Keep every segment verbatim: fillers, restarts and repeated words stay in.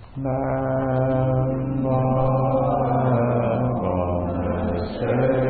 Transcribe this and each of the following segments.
Nam mô Bổn Sư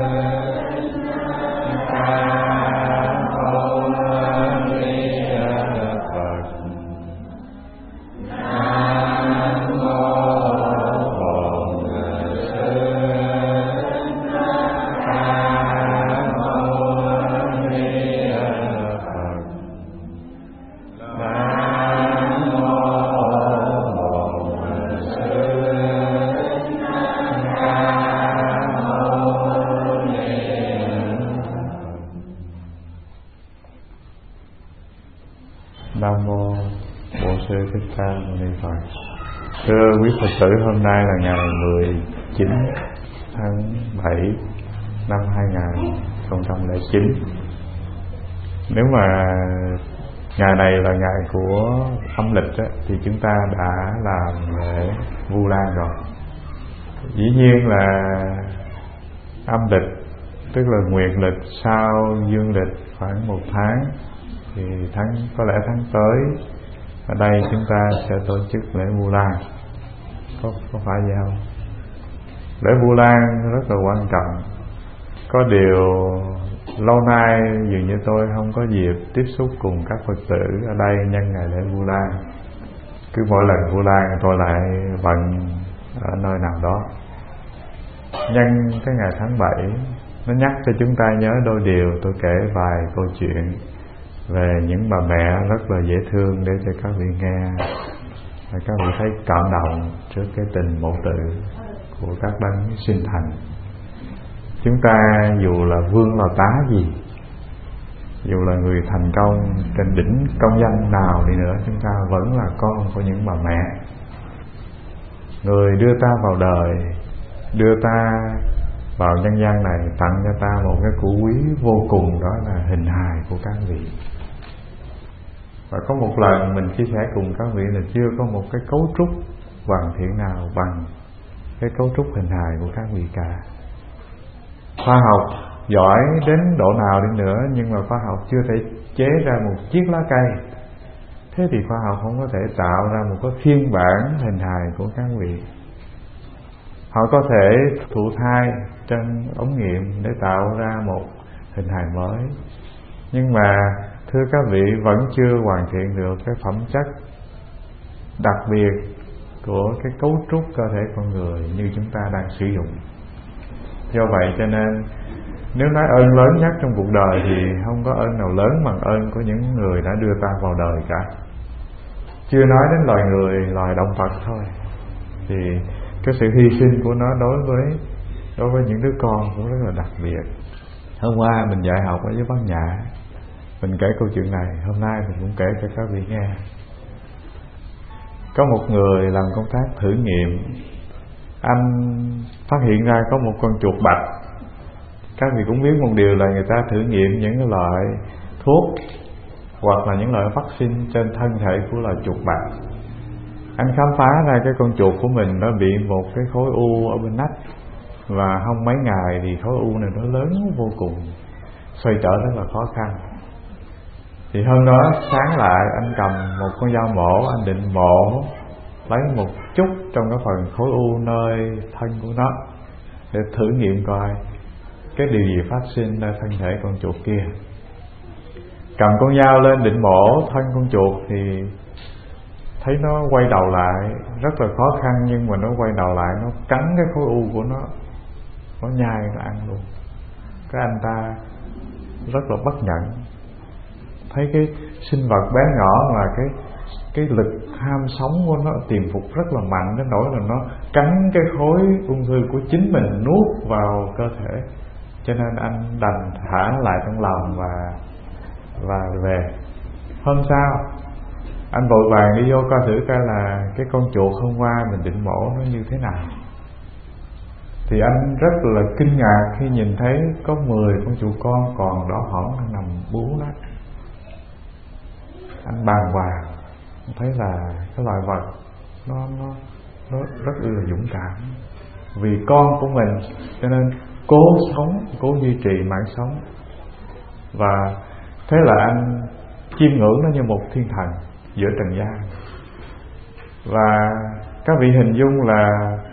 Thưa quý Phật tử, hôm nay là ngày mười chín tháng bảy năm hai nghìn không trăm lẻ chín. Nếu mà ngày này là ngày của âm lịch á, thì chúng ta đã làm lễ Vu Lan rồi. Dĩ nhiên là âm lịch, tức là nguyệt lịch sau dương lịch khoảng một tháng, thì tháng có lẽ tháng tới ở đây chúng ta sẽ tổ chức lễ Vu Lan. Có, có phải vậy không? Lễ Vu Lan rất là quan trọng. Có điều lâu nay dường như tôi không có dịp tiếp xúc cùng các Phật tử ở đây nhân ngày lễ Vu Lan. Cứ mỗi lần Vu Lan tôi lại bận ở nơi nào đó. Nhân cái ngày tháng bảy, nó nhắc cho chúng ta nhớ đôi điều. Tôi kể vài câu chuyện về những bà mẹ rất là dễ thương để cho các vị nghe, và các vị thấy cảm động trước cái tình mẫu tử của các đấng sinh thành. Chúng ta dù là vương là tá gì, dù là người thành công trên đỉnh công danh nào đi nữa, chúng ta vẫn là con của những bà mẹ. Người đưa ta vào đời, đưa ta vào nhân gian này, tặng cho ta một cái của quý vô cùng, đó là hình hài của các vị. Và có một lần mình chia sẻ cùng các vị là chưa có một cái cấu trúc hoàn thiện nào bằng cái cấu trúc hình hài của các vị cả. Khoa học giỏi đến độ nào đi nữa, nhưng mà khoa học chưa thể chế ra một chiếc lá cây. Thế thì khoa học không có thể tạo ra một cái phiên bản hình hài của các vị. Họ có thể thụ thai trên ống nghiệm để tạo ra một hình hài mới, nhưng mà thưa các vị, vẫn chưa hoàn thiện được cái phẩm chất đặc biệt của cái cấu trúc cơ thể con người như chúng ta đang sử dụng. Do vậy cho nên nếu nói ơn lớn nhất trong cuộc đời thì không có ơn nào lớn bằng ơn của những người đã đưa ta vào đời cả. Chưa nói đến loài người, loài động vật thôi, thì cái sự hy sinh của nó đối với đối với những đứa con cũng rất là đặc biệt. Hôm qua mình dạy học ở dưới Bát Nhã, mình kể câu chuyện này, hôm nay mình cũng kể cho các vị nghe. Có một người làm công tác thử nghiệm, anh phát hiện ra có một con chuột bạch. Các vị cũng biết một điều là người ta thử nghiệm những loại thuốc hoặc là những loại vaccine trên thân thể của loài chuột bạch. Anh khám phá ra cái con chuột của mình nó bị một cái khối u ở bên nách, và không mấy ngày thì khối u này nó lớn vô cùng, xoay trở rất là khó khăn. Thì hôm đó sáng lại anh cầm một con dao mổ, anh định mổ lấy một chút trong cái phần khối u nơi thân của nó để thử nghiệm coi cái điều gì phát sinh nơi thân thể con chuột kia. Cầm con dao lên định mổ thân con chuột thì thấy nó quay đầu lại rất là khó khăn, nhưng mà nó quay đầu lại nó cắn cái khối u của nó, nó nhai nó ăn luôn. Cái anh ta rất là bất nhẫn, thấy cái sinh vật bé nhỏ mà cái cái lực ham sống của nó tiềm phục rất là mạnh, đến nỗi là nó cắn cái khối ung thư của chính mình nuốt vào cơ thể. Cho nên anh đành thả lại trong lòng và và về. Hôm sau anh vội vàng đi vô coi thử coi là cái con chuột hôm qua mình định mổ nó như thế nào. Thì anh rất là kinh ngạc khi nhìn thấy có mười con chuột con còn đỏ hỏn đang nằm bú đó. Anh bàng hoàng, thấy là cái loài vật nó nó nó rất là dũng cảm, vì con của mình cho nên cố sống, cố duy trì mạng sống. Và thế là anh chiêm ngưỡng nó như một thiên thần giữa trần gian. Và các vị hình dung là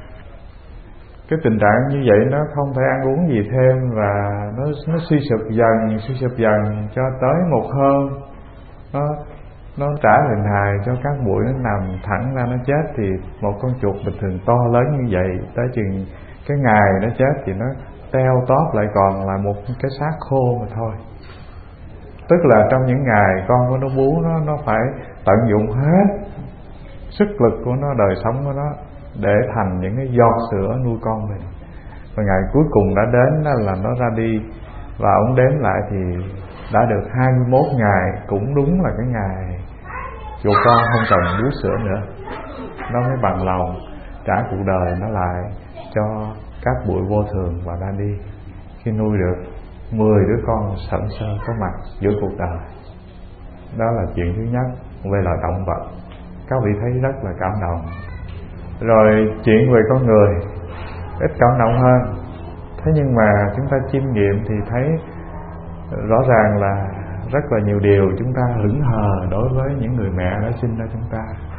cái tình trạng như vậy nó không thể ăn uống gì thêm, và nó nó suy sụp dần suy sụp dần cho tới một hôm nó nó trả hình hài cho các bụi nó nằm thẳng ra nó chết. Thì một con chuột bình thường to lớn như vậy, tới chừng cái ngày nó chết thì nó teo tóp lại còn là một cái xác khô mà thôi. Tức là trong những ngày con của nó bú, nó nó phải tận dụng hết sức lực của nó, đời sống của nó để thành những cái giọt sữa nuôi con mình. Và ngày cuối cùng đã đến, đó là nó ra đi. Và ông đếm lại thì đã được hai mươi mốt ngày, cũng đúng là cái ngày chuột con không cần bú sữa nữa. Nó mới bằng lòng trả cuộc đời nó lại cho các bụi vô thường và ra đi, khi nuôi được mười đứa con sẵn sơ có mặt giữa cuộc đời. Đó là chuyện thứ nhất về loài động vật. Các vị thấy rất là cảm động. Rồi chuyện về con người ít cảm động hơn. Thế nhưng mà chúng ta chiêm nghiệm thì thấy rõ ràng là rất là nhiều điều chúng ta hững hờ đối với những người mẹ đã sinh ra chúng ta.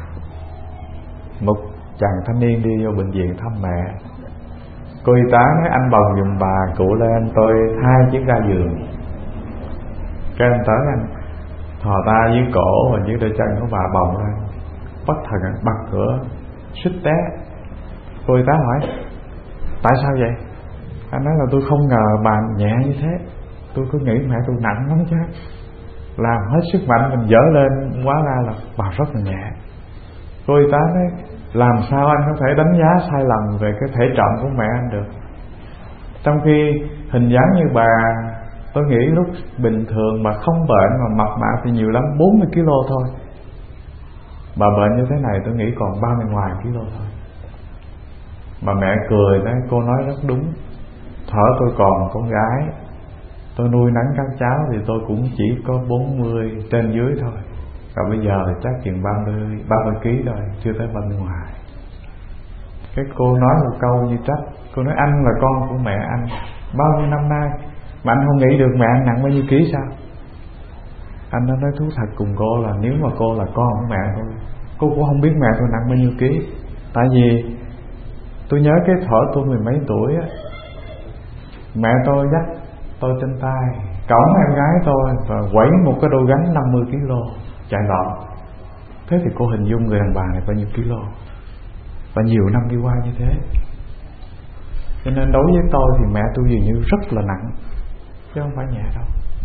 Một chàng thanh niên đi vô bệnh viện thăm mẹ. Cô y tá nói anh bồng giùm bà cụ lên, tôi hai chiếc ga giường. Cái anh tới anh thò tay dưới cổ và dưới đôi chân của bà bồng lên. Bất thần anh bật cửa suýt té. Cô y tá hỏi tại sao vậy? Anh nói là tôi không ngờ bà nhẹ như thế. Tôi cứ nghĩ mẹ tôi nặng lắm chứ. Làm hết sức mạnh mình dỡ lên, hóa ra là bà rất là nhẹ. Cô y tá nói làm sao anh có thể đánh giá sai lầm về cái thể trọng của mẹ anh được, trong khi hình dáng như bà, tôi nghĩ lúc bình thường mà không bệnh mà mập mạp thì nhiều lắm bốn mươi ki lô thôi. Bà bệnh như thế này tôi nghĩ còn ba mươi ngoài ký lô thôi. Mà mẹ cười đấy, cô nói rất đúng. Thở tôi còn con gái, tôi nuôi nấng các cháu thì tôi cũng chỉ có bốn mươi trên dưới thôi. Còn bây giờ chắc chừng ba mươi, ba mươi ký rồi, chưa tới ba mươi ngoài. Cái cô nói một câu như trách. Cô nói anh là con của mẹ anh bao nhiêu năm nay mà anh không nghĩ được mẹ anh nặng bao nhiêu ký sao? Anh đã nói thú thật cùng cô là nếu mà cô là con của mẹ tôi, cô cũng không biết mẹ tôi nặng bao nhiêu ký. Tại vì tôi nhớ cái thuở tôi mười mấy tuổi á, mẹ tôi dắt tôi trên tay, cõng em gái tôi và quẩy một cái đôi gánh năm mươi ki lô chạy lọn. Thế thì cô hình dung người đàn bà này bao nhiêu kilo, và nhiều năm đi qua như thế. Cho nên đối với tôi thì mẹ tôi dường như rất là nặng, chứ không phải nhẹ đâu.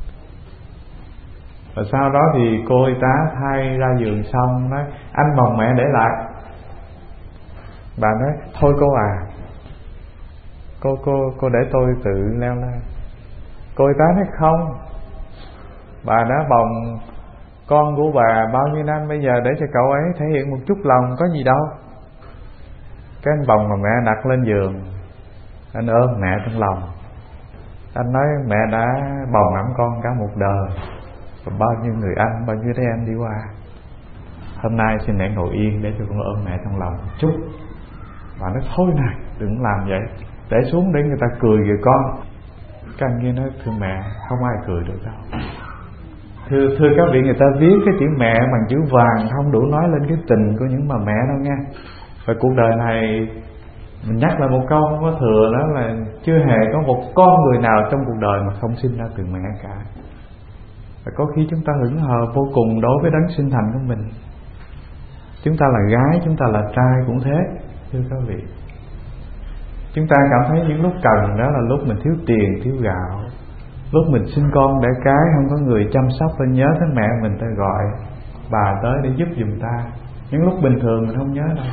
Và sau đó thì cô y tá thay ra giường xong nói anh bồng mẹ để lại. Bà nói thôi cô à, Cô cô cô để tôi tự leo lên. Cô y tá nói không, bà đã bồng con của bà bao nhiêu năm, bây giờ để cho cậu ấy thể hiện một chút lòng, có gì đâu. Cái anh bồng mà mẹ đặt lên giường, anh ôm mẹ trong lòng. Anh nói mẹ đã bồng ẵm con cả một đời, và bao nhiêu người anh, bao nhiêu đứa em đi qua. Hôm nay xin mẹ ngồi yên để cho con ôm mẹ trong lòng một chút. Bà nói thôi này, đừng làm vậy, để xuống để người ta cười kìa con. Cái anh kia nói thưa mẹ, không ai cười được đâu. Thưa, thưa các vị, người ta viết cái chữ mẹ bằng chữ vàng không đủ nói lên cái tình của những bà mẹ đâu nha. Và cuộc đời này mình nhắc lại một câu không có thừa, đó là chưa hề có một con người nào trong cuộc đời mà không sinh ra từ mẹ cả. Và có khi chúng ta hững hờ vô cùng đối với đấng sinh thành của mình. Chúng ta là gái, chúng ta là trai cũng thế, thưa các vị. Chúng ta cảm thấy những lúc cần đó là lúc mình thiếu tiền, thiếu gạo, lúc mình sinh con đẻ cái không có người chăm sóc, nên nhớ tới mẹ mình, ta gọi bà tới để giúp giùm ta. Những lúc bình thường mình không nhớ đâu.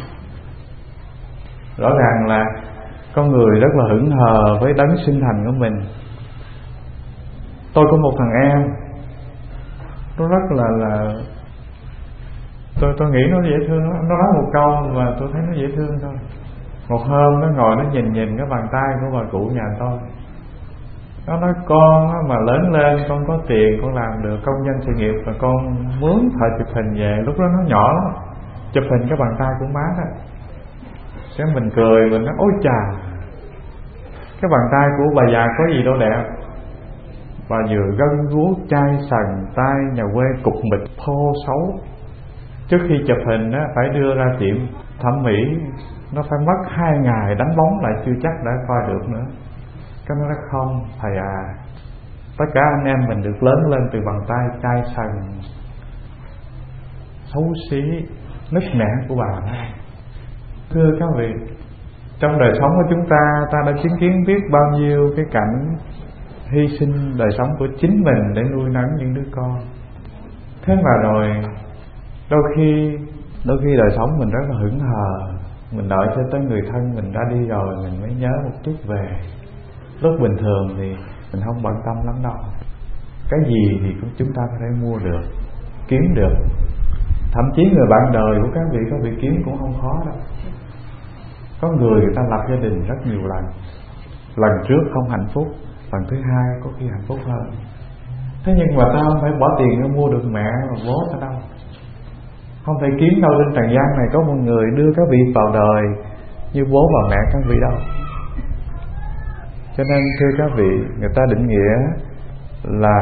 Rõ ràng là con người rất là hững hờ với đấng sinh thành của mình. Tôi có một thằng em, nó rất là là tôi tôi nghĩ nó dễ thương. Nó nói một câu mà tôi thấy nó dễ thương thôi. Một hôm nó ngồi nó nhìn nhìn cái bàn tay của bà cụ nhà tôi. Nó nói con mà lớn lên con có tiền, con làm được công danh sự nghiệp, và con mướn thợ chụp hình về. Lúc đó nó nhỏ lắm, chụp hình cái bàn tay của má đó. Cái mình cười, mình nói ôi chà, cái bàn tay của bà già có gì đâu đẹp. Bà vừa gân guốc chai sần, tay nhà quê cục mịch thô xấu. Trước khi chụp hình á, phải đưa ra tiệm thẩm mỹ, nó phải mất hai ngày đánh bóng lại chưa chắc đã coi được nữa. Cái nó nói không thầy à, tất cả anh em mình được lớn lên từ bàn tay chai sần xấu xí nứt nẻ của bà đó. Thưa các vị, trong đời sống của chúng ta, ta đã chứng kiến biết bao nhiêu cái cảnh hy sinh đời sống của chính mình để nuôi nấng những đứa con. Thế mà rồi đôi khi đôi khi đời sống mình rất là hững hờ, mình đợi cho tới người thân mình ra đi rồi mình mới nhớ một chút về. Lúc bình thường thì mình không bận tâm lắm đâu. Cái gì thì chúng ta có thể mua được, kiếm được. Thậm chí người bạn đời của các vị, các vị kiếm cũng không khó đâu. Có người người ta lập gia đình rất nhiều lần, lần trước không hạnh phúc, lần thứ hai có khi hạnh phúc hơn. Thế nhưng mà ta không phải bỏ tiền để mua được mẹ và bố ta đâu. Không thể kiếm đâu, trên trần gian này có một người đưa các vị vào đời như bố và mẹ các vị đâu. Cho nên thưa các vị, người ta định nghĩa là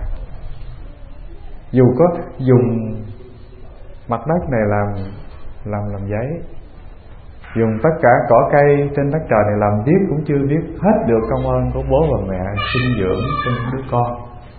dù có dùng mặt đất này làm làm làm giấy, dùng tất cả cỏ cây trên đất trời này làm viết cũng chưa viết hết được công ơn của bố và mẹ sinh dưỡng cho những đứa con.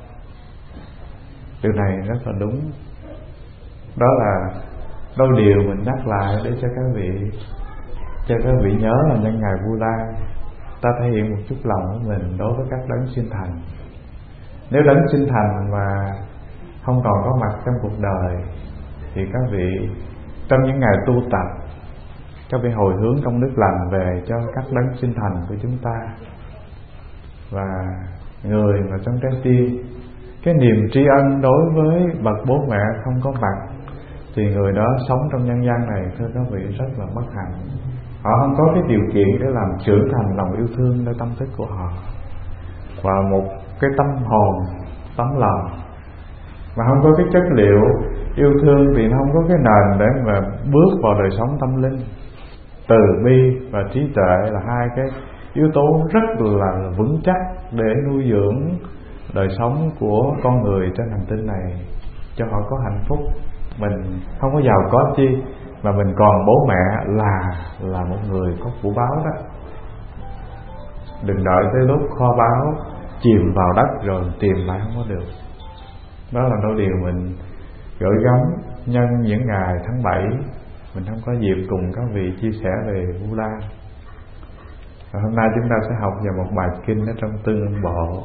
Điều này rất là đúng. Đó là đôi điều mình nhắc lại để cho các vị cho các vị nhớ là nhân ngày Vu Lan, ta thể hiện một chút lòng của mình đối với các đấng sinh thành. Nếu đấng sinh thành mà không còn có mặt trong cuộc đời thì các vị trong những ngày tu tập, các vị hồi hướng công đức lành về cho các đấng sinh thành của chúng ta. Và người mà trong trái tim cái niềm tri ân đối với bậc bố mẹ không có mặt thì người đó sống trong nhân gian này, thưa các vị, rất là bất hạnh. Họ không có cái điều kiện để làm trưởng thành lòng yêu thương nơi tâm thức của họ, và một cái tâm hồn, tấm lòng mà không có cái chất liệu yêu thương thì không có cái nền để mà bước vào đời sống tâm linh. Từ bi và trí tuệ là hai cái yếu tố rất là vững chắc để nuôi dưỡng đời sống của con người trên hành tinh này cho họ có hạnh phúc. Mình không có giàu có chi mà mình còn bố mẹ là là một người có của báo đó. Đừng đợi tới lúc kho báu chìm vào đất rồi tìm lại không có được. Đó là đôi điều mình gửi gắm nhân những ngày tháng bảy. Mình không có dịp cùng các vị chia sẻ về Vu Lan. Và hôm nay chúng ta sẽ học về một bài kinh ở trong Tương Ưng Bộ.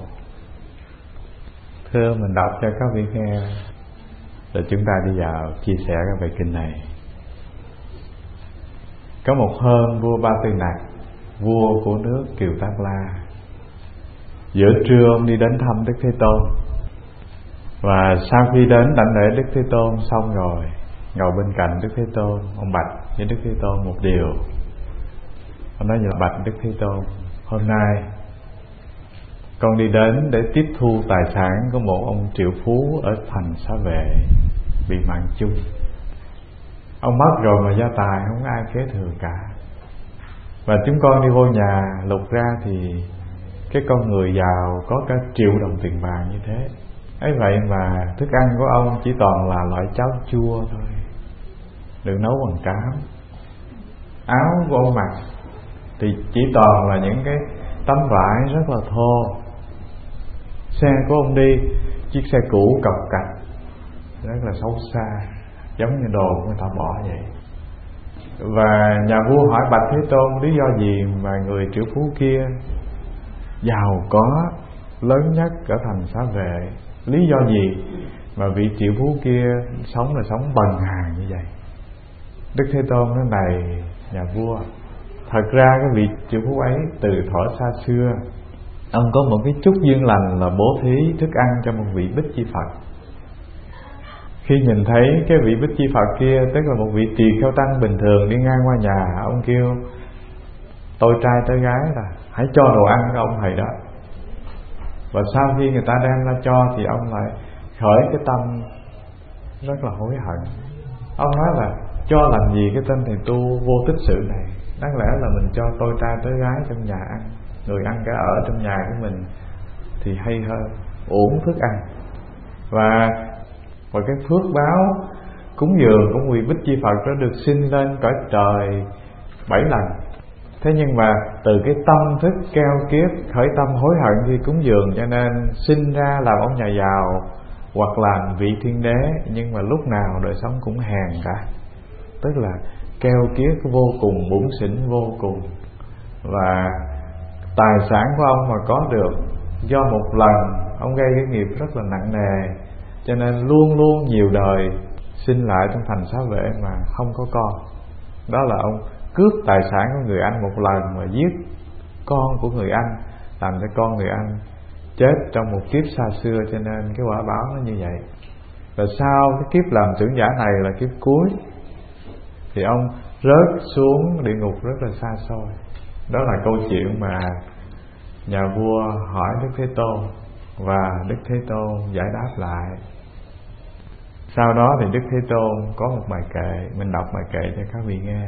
Thưa mình đọc cho các vị nghe, rồi chúng ta đi vào chia sẻ các bài kinh này. Có một hôm vua Ba Tư Nặc, vua của nước Kiều Tác La, giữa trưa ông đi đến thăm Đức Thế Tôn. Và sau khi đến đảnh lễ Đức Thế Tôn xong rồi, ngồi bên cạnh Đức Thế Tôn, ông bạch với Đức Thế Tôn một điều. Ông nói: nhờ bạch Đức Thế Tôn, hôm nay con đi đến để tiếp thu tài sản của một ông triệu phú ở thành Xá Vệ bị mạng chung. Ông mất rồi mà gia tài không có ai kế thừa cả. Và chúng con đi vô nhà lục ra thì cái con người giàu có cả triệu đồng tiền vàng như thế. Ấy vậy mà thức ăn của ông chỉ toàn là loại cháo chua thôi, được nấu bằng cám. Áo của ông mặc thì chỉ toàn là những cái tấm vải rất là thô. Xe của ông đi chiếc xe cũ cọc cạch rất là xấu xa, giống như đồ người ta bỏ vậy. Và nhà vua hỏi bạch Thế Tôn lý do gì mà người triệu phú kia giàu có lớn nhất ở thành Xá Vệ, lý do gì mà vị triệu phú kia sống là sống bần hàn như vậy? Đức Thế Tôn nói: này nhà vua, thật ra cái vị triệu phú ấy từ thuở xa xưa ông có một cái chút duyên lành là bố thí thức ăn cho một vị Bích Chi Phật. Khi nhìn thấy cái vị Bích Chi Phật kia, tức là một vị tỳ kheo tăng bình thường đi ngang qua nhà, ông kêu tôi trai tới gái là hãy cho đồ ăn cho ông thầy đó. Và sau khi người ta đem ra cho thì ông lại khởi cái tâm rất là hối hận. Ông nói là cho làm gì cái tên thầy tu vô tích sự này, đáng lẽ là mình cho tôi trai tới gái trong nhà ăn, người ăn cả ở trong nhà của mình thì hay hơn, uổng thức ăn. Và và cái phước báo cúng dường của vị Bích Chi Phật đã được sinh lên cõi trời bảy lần. Thế nhưng mà từ cái tâm thức keo kiết, khởi tâm hối hận khi cúng dường, cho nên sinh ra làm ông nhà giàu hoặc làm vị thiên đế, nhưng mà lúc nào đời sống cũng hèn cả. Tức là keo kiết vô cùng, bủn xỉn vô cùng. Và tài sản của ông mà có được do một lần ông gây cái nghiệp rất là nặng nề, cho nên luôn luôn nhiều đời sinh lại trong thành xá vệ mà không có con. Đó là ông cướp tài sản của người anh một lần mà giết con của người anh, làm cho con người anh chết trong một kiếp xa xưa, cho nên cái quả báo nó như vậy. Và sau cái kiếp làm trưởng giả này là kiếp cuối, thì ông rớt xuống địa ngục rất là xa xôi. Đó là câu chuyện mà nhà vua hỏi Đức Thế Tôn, và Đức Thế Tôn giải đáp lại. Sau đó thì Đức Thế Tôn có một bài kệ, mình đọc bài kệ cho các vị nghe.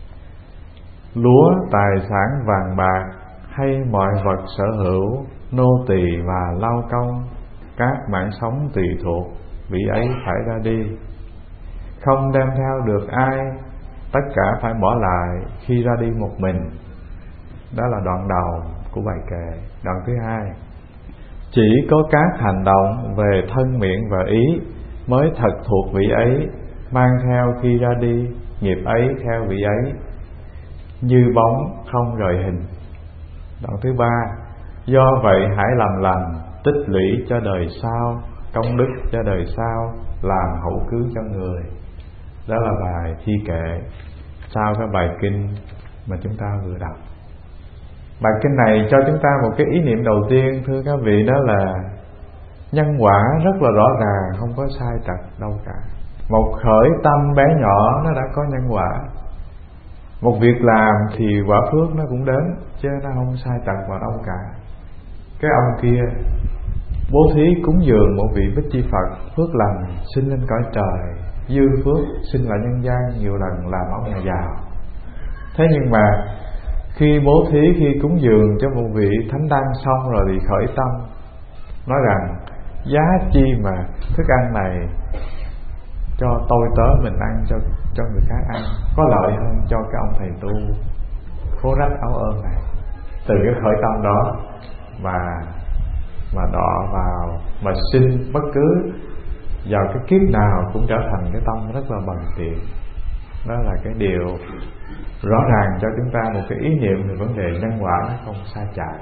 Lúa tài sản vàng bạc hay mọi vật sở hữu, nô tỳ và lao công, các mạng sống tùy thuộc, vị ấy phải ra đi. Không đem theo được ai, tất cả phải bỏ lại khi ra đi một mình. Đó là đoạn đầu của bài kệ. Đoạn thứ hai: chỉ có các hành động về thân miệng và ý mới thật thuộc vị ấy, mang theo khi ra đi, nghiệp ấy theo vị ấy, như bóng không rời hình. Đoạn thứ ba: do vậy hãy làm lành, tích lũy cho đời sau, công đức cho đời sau, làm hậu cứu cho người. Đó là bài thi kệ sau cái bài kinh mà chúng ta vừa đọc. Bài kinh này cho chúng ta một cái ý niệm đầu tiên, thưa các vị, đó là nhân quả rất là rõ ràng, không có sai trật đâu cả. Một khởi tâm bé nhỏ nó đã có nhân quả. Một việc làm thì quả phước nó cũng đến, chứ nó không sai trật vào đâu cả. Cái ông kia bố thí cúng dường một vị Bích Chi Phật, phước lành sinh lên cõi trời, dư phước sinh lại nhân gian nhiều lần làm ông nhà giàu. Thế nhưng mà khi bố thí, khi cúng dường cho một vị thánh đăng xong rồi thì khởi tâm nói rằng giá chi mà thức ăn này cho tôi tớ mình ăn, cho cho người khác ăn, có lợi hơn cho cái ông thầy tu khố rách áo ơn này. Từ cái khởi tâm đó mà mà đọ vào, mà sinh bất cứ vào cái kiếp nào cũng trở thành cái tâm rất là bần tiện. Đó là cái điều rõ ràng cho chúng ta một cái ý niệm về vấn đề nhân quả nó không sai chạy.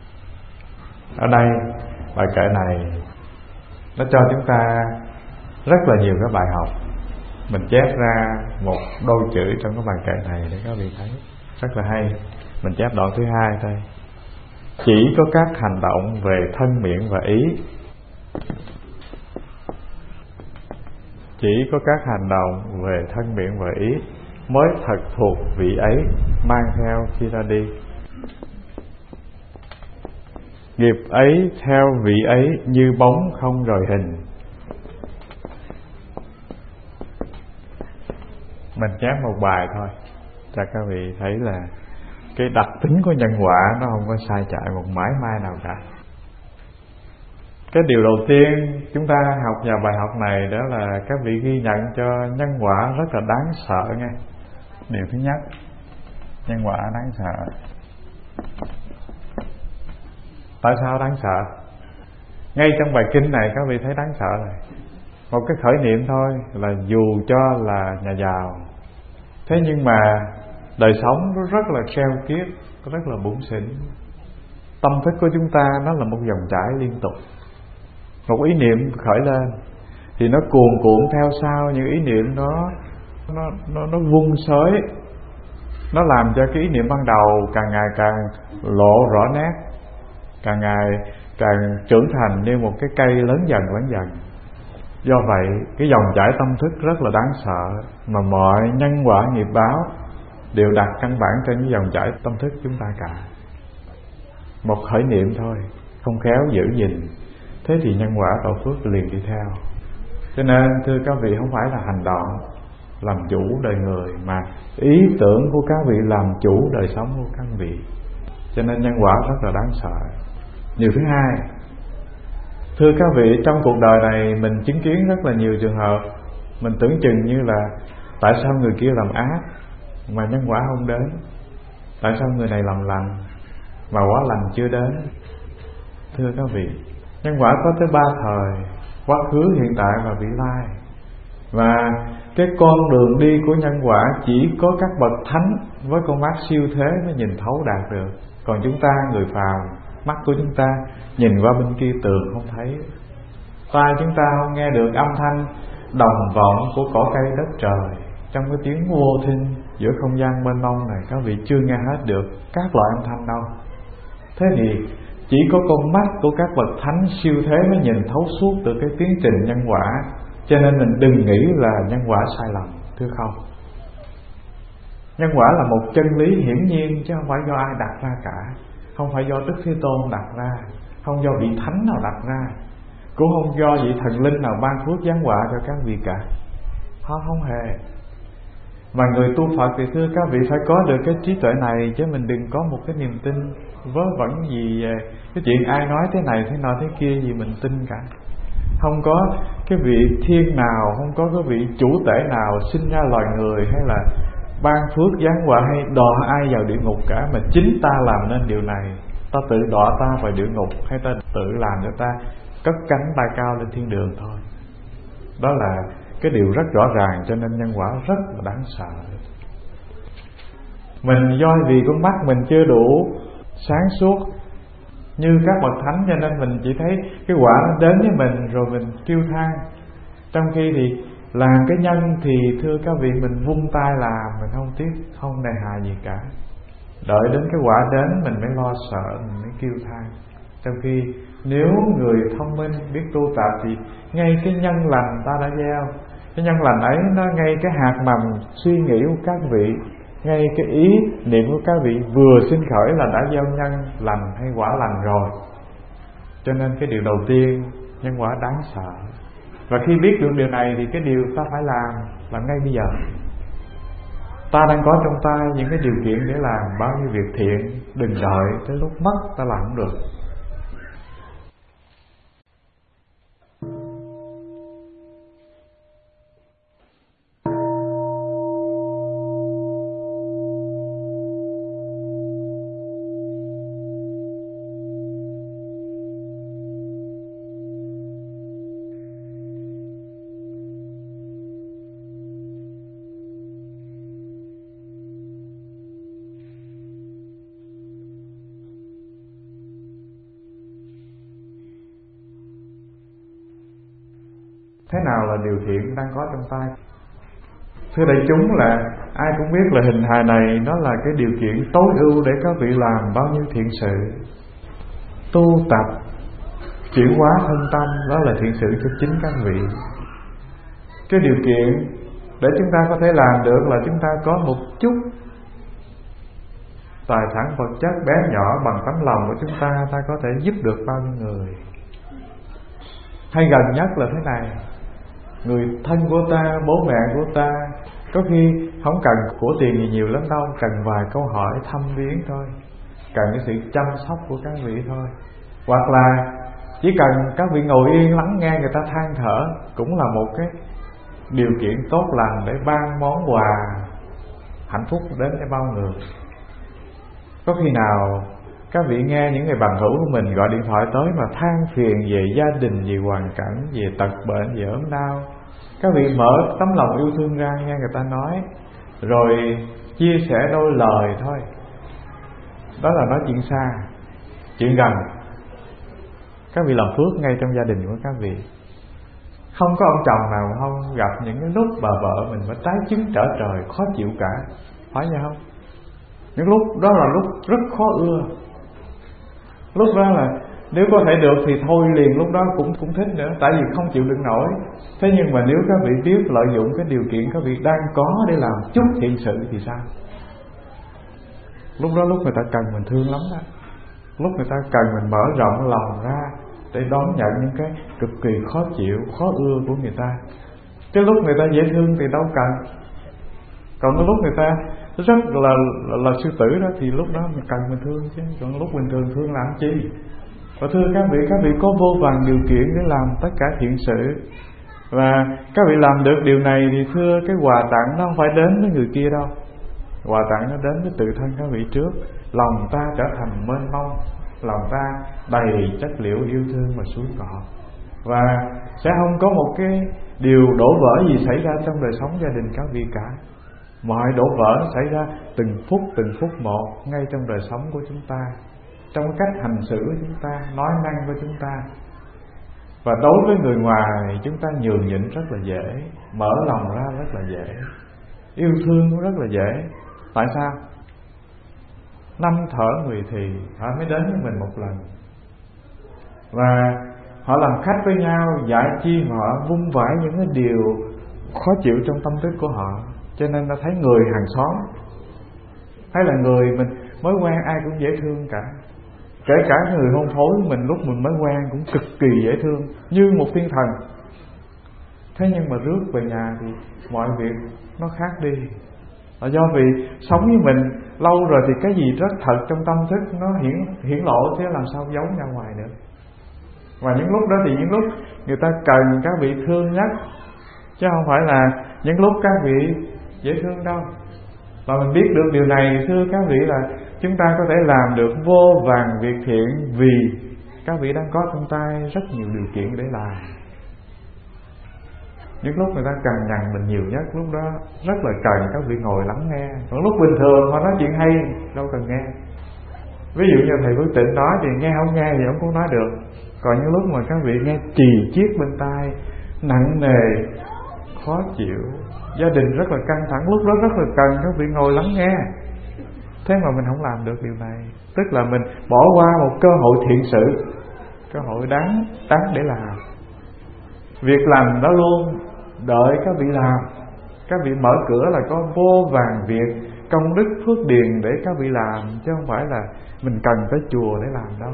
Ở đây bài kệ này nó cho chúng ta rất là nhiều cái bài học. Mình chép ra một đôi chữ trong cái bài kệ này để các vị thấy rất là hay. Mình chép đoạn thứ hai thôi: chỉ có các hành động về thân miệng và ý, chỉ có các hành động về thân miệng và ý mới thật thuộc vị ấy, mang theo khi ra đi, nghiệp ấy theo vị ấy như bóng không rời hình. Mình chép một bài thôi cho các vị thấy là cái đặc tính của nhân quả nó không có sai chạy một mãi may nào cả. Cái điều đầu tiên chúng ta học vào bài học này đó là các vị ghi nhận cho nhân quả rất là đáng sợ nghe. Điều thứ nhất, nhân quả đáng sợ. Tại sao đáng sợ? Ngay trong bài kinh này các vị thấy đáng sợ này. Một cái khởi niệm thôi là dù cho là nhà giàu, thế nhưng mà đời sống nó rất là keo kiết, rất là bủn xỉn. Tâm thức của chúng ta nó là một dòng chảy liên tục. Một ý niệm khởi lên thì nó cuồn cuộn theo sau những ý niệm đó, nó nó nó vung xới, nó làm cho cái ý niệm ban đầu càng ngày càng lộ rõ nét, càng ngày càng trưởng thành như một cái cây lớn dần lớn dần. Do vậy cái dòng chảy tâm thức rất là đáng sợ, mà mọi nhân quả nghiệp báo đều đặt căn bản trên cái dòng chảy tâm thức chúng ta cả. Một khởi niệm thôi không khéo giữ gìn, thế thì nhân quả tạo phước liền đi theo. Cho nên thưa các vị, không phải là hành động làm chủ đời người, mà ý tưởng của các vị làm chủ đời sống của các vị. Cho nên nhân quả rất là đáng sợ. Điều thứ hai, thưa các vị, trong cuộc đời này mình chứng kiến rất là nhiều trường hợp Mình tưởng chừng như là tại sao người kia làm ác mà nhân quả không đến, tại sao người này làm lành mà quả lành chưa đến. Thưa các vị, nhân quả có tới ba thời: quá khứ, hiện tại và vị lai. Và cái con đường đi của nhân quả chỉ có các bậc thánh với con mắt siêu thế mới nhìn thấu đạt được. Còn chúng ta người phàm, mắt của chúng ta nhìn qua bên kia tường không thấy, tai chúng ta không nghe được âm thanh đồng vọng của cỏ cây đất trời. Trong cái tiếng vô thinh giữa không gian mênh mông này, các vị chưa nghe hết được các loại âm thanh đâu. Thế thì chỉ có con mắt của các bậc thánh siêu thế mới nhìn thấu suốt được cái tiến trình nhân quả. Cho nên mình đừng nghĩ là nhân quả sai lầm, thưa không. Nhân quả là một chân lý hiển nhiên, chứ không phải do ai đặt ra cả. Không phải do Đức Thế Tôn đặt ra, không do vị thánh nào đặt ra, cũng không do vị thần linh nào ban phước giáng họa cho các vị cả. Không, không hề. Mà người tu Phật thì thưa các vị phải có được cái trí tuệ này, chứ mình đừng có một cái niềm tin vớ vẩn gì cái chuyện ai nói thế này thế nọ thế kia gì mình tin cả. Không có cái vị thiên nào, không có cái vị chủ tể nào sinh ra loài người hay là ban phước giáng họa hay đọa ai vào địa ngục cả, mà chính ta làm nên điều này. Ta tự đọa ta vào địa ngục, hay ta tự làm cho ta cất cánh bay cao lên thiên đường thôi. Đó là cái điều rất rõ ràng, cho nên nhân quả rất là đáng sợ. Mình do vì con mắt mình chưa đủ sáng suốt như các bậc thánh, cho nên mình chỉ thấy cái quả nó đến với mình rồi mình kêu than. Trong khi thì làm cái nhân thì thưa các vị, mình vung tay làm, mình không tiếc, không nề hà gì cả. Đợi đến cái quả đến mình mới lo sợ, mình mới kêu than. Trong khi nếu người thông minh biết tu tập thì ngay cái nhân lành ta đã gieo, cái nhân lành ấy nó ngay cái hạt mầm suy nghĩ của các vị, ngay cái ý niệm của các vị vừa sinh khởi là đã gieo nhân lành hay quả lành rồi. Cho nên cái điều đầu tiên, nhân quả đáng sợ. Và khi biết được điều này thì cái điều ta phải làm, làm ngay bây giờ. Ta đang có trong tay những cái điều kiện để làm bao nhiêu việc thiện, đừng đợi tới lúc mất ta làm không được. Thế nào là điều thiện đang có trong tay? Thưa đại chúng, là ai cũng biết là hình hài này nó là cái điều kiện tối ưu để các vị làm bao nhiêu thiện sự. Tu tập chuyển hóa thân tâm, đó là thiện sự cho chính các vị. Cái điều kiện để chúng ta có thể làm được là chúng ta có một chút tài sản vật chất bé nhỏ bằng tấm lòng của chúng ta, ta có thể giúp được bao nhiêu người. Hay gần nhất là thế này: người thân của ta, bố mẹ của ta, có khi không cần của tiền gì nhiều lắm đâu, cần vài câu hỏi thăm viếng thôi, cần cái sự chăm sóc của các vị thôi. Hoặc là chỉ cần các vị ngồi yên lắng nghe người ta than thở, cũng là một cái điều kiện tốt lành để ban món quà hạnh phúc đến cho bao người. Có khi nào các vị nghe những người bằng hữu của mình gọi điện thoại tới mà than phiền về gia đình, về hoàn cảnh, về tật bệnh, về ốm đau, các vị mở tấm lòng yêu thương ra nghe người ta nói, rồi chia sẻ đôi lời thôi. Đó là nói chuyện xa. Chuyện gần, các vị làm phước ngay trong gia đình của các vị. Không có ông chồng nào không gặp những cái lúc bà vợ mình phải trái chứng trở trời, khó chịu cả, phải vậy không? Những lúc đó là lúc rất khó ưa. Lúc đó là nếu có thể được thì thôi liền, lúc đó cũng cũng thích nữa, tại vì không chịu đựng nổi. Thế nhưng mà nếu các vị biết lợi dụng cái điều kiện các vị đang có để làm chút thiện sự thì sao? Lúc đó lúc người ta cần mình thương lắm đó. Lúc người ta cần mình mở rộng lòng ra để đón nhận những cái cực kỳ khó chịu, khó ưa của người ta. Cái lúc người ta dễ thương thì đâu cần. Còn cái lúc người ta rất là, là, là sư tử đó thì lúc đó mình cần mình thương chứ. Còn lúc bình thường thương làm chi? Và thưa các vị, các vị có vô vàn điều kiện để làm tất cả thiện sự. Và các vị làm được điều này thì thưa, cái quà tặng nó không phải đến với người kia đâu. Quà tặng nó đến với tự thân các vị trước. Lòng ta trở thành mênh mông, lòng ta đầy chất liệu yêu thương và suối cọ, và sẽ không có một cái điều đổ vỡ gì xảy ra trong đời sống gia đình các vị cả. Mọi đổ vỡ nó xảy ra từng phút từng phút một ngay trong đời sống của chúng ta, trong cách hành xử của chúng ta, nói năng của chúng ta. Và đối với người ngoài chúng ta nhường nhịn rất là dễ, mở lòng ra rất là dễ, yêu thương cũng rất là dễ. Tại sao? Năm thở mười thì họ mới đến với mình một lần, và họ làm khách với nhau, dạy chi họ vung vãi những cái điều khó chịu trong tâm thức của họ. Cho nên ta thấy người hàng xóm, hay là người mình mới quen, ai cũng dễ thương cả. Kể cả người hôn phối mình lúc mình mới quen cũng cực kỳ dễ thương, như một thiên thần. Thế nhưng mà rước về nhà thì mọi việc nó khác đi. Là do vì sống với mình lâu rồi thì cái gì rất thật trong tâm thức nó hiển hiển lộ, thế làm sao giấu ra ngoài được. Và những lúc đó thì những lúc người ta cần các vị thương nhất, chứ không phải là những lúc các vị dễ thương đâu. Và mình biết được điều này, thưa các vị, là chúng ta có thể làm được vô vàn việc thiện vì các vị đang có trong tay rất nhiều điều kiện để làm. Những lúc người ta cần nhằn mình nhiều nhất, lúc đó rất là cần các vị ngồi lắng nghe. Còn lúc bình thường họ nói chuyện hay đâu cần nghe. Ví dụ như thầy Phước Tịnh nói thì nghe không nghe thì không có nói được. Còn những lúc mà các vị nghe trì chiết bên tai, nặng nề, khó chịu, gia đình rất là căng thẳng, lúc đó rất là cần các vị ngồi lắng nghe. Thế mà mình không làm được điều này, tức là mình bỏ qua một cơ hội thiện sự, cơ hội đáng đáng để làm. Việc làm đó luôn đợi các vị làm. Các vị mở cửa là có vô vàn việc công đức phước điền để các vị làm, chứ không phải là mình cần tới chùa để làm đâu.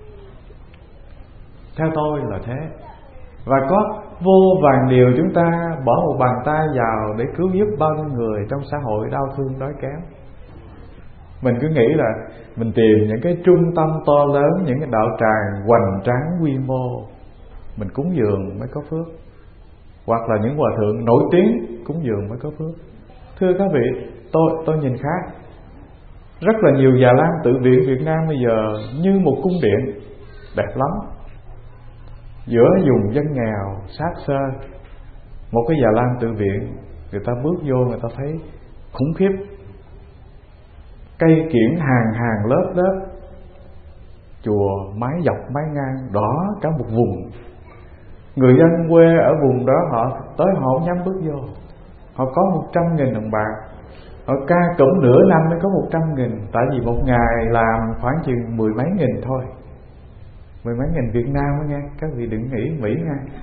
Theo tôi là thế. Và có vô vàn điều chúng ta bỏ một bàn tay vào để cứu giúp bao nhiêu người trong xã hội đau thương đói kém. Mình cứ nghĩ là mình tìm những cái trung tâm to lớn, những cái đạo tràng hoành tráng quy mô, mình cúng dường mới có phước. Hoặc là những hòa thượng nổi tiếng cúng dường mới có phước. Thưa các vị, tôi tôi nhìn khác. Rất là nhiều già lam tự viện Việt Nam bây giờ như một cung điện đẹp lắm, giữa vùng dân nghèo sát sơ. Một cái già lam tự viện, người ta bước vô người ta thấy khủng khiếp. Cây kiển hàng hàng lớp lớp, chùa mái dọc mái ngang đỏ cả một vùng. Người dân quê ở vùng đó họ tới họ không dám bước vô. Họ có một trăm nghìn đồng bạc, họ ca cụm nửa năm mới có một trăm nghìn. Tại vì một ngày làm khoảng chừng mười mấy nghìn thôi, mười mấy nghìn Việt Nam đó nghe. Các vị đừng nghĩ Mỹ nha.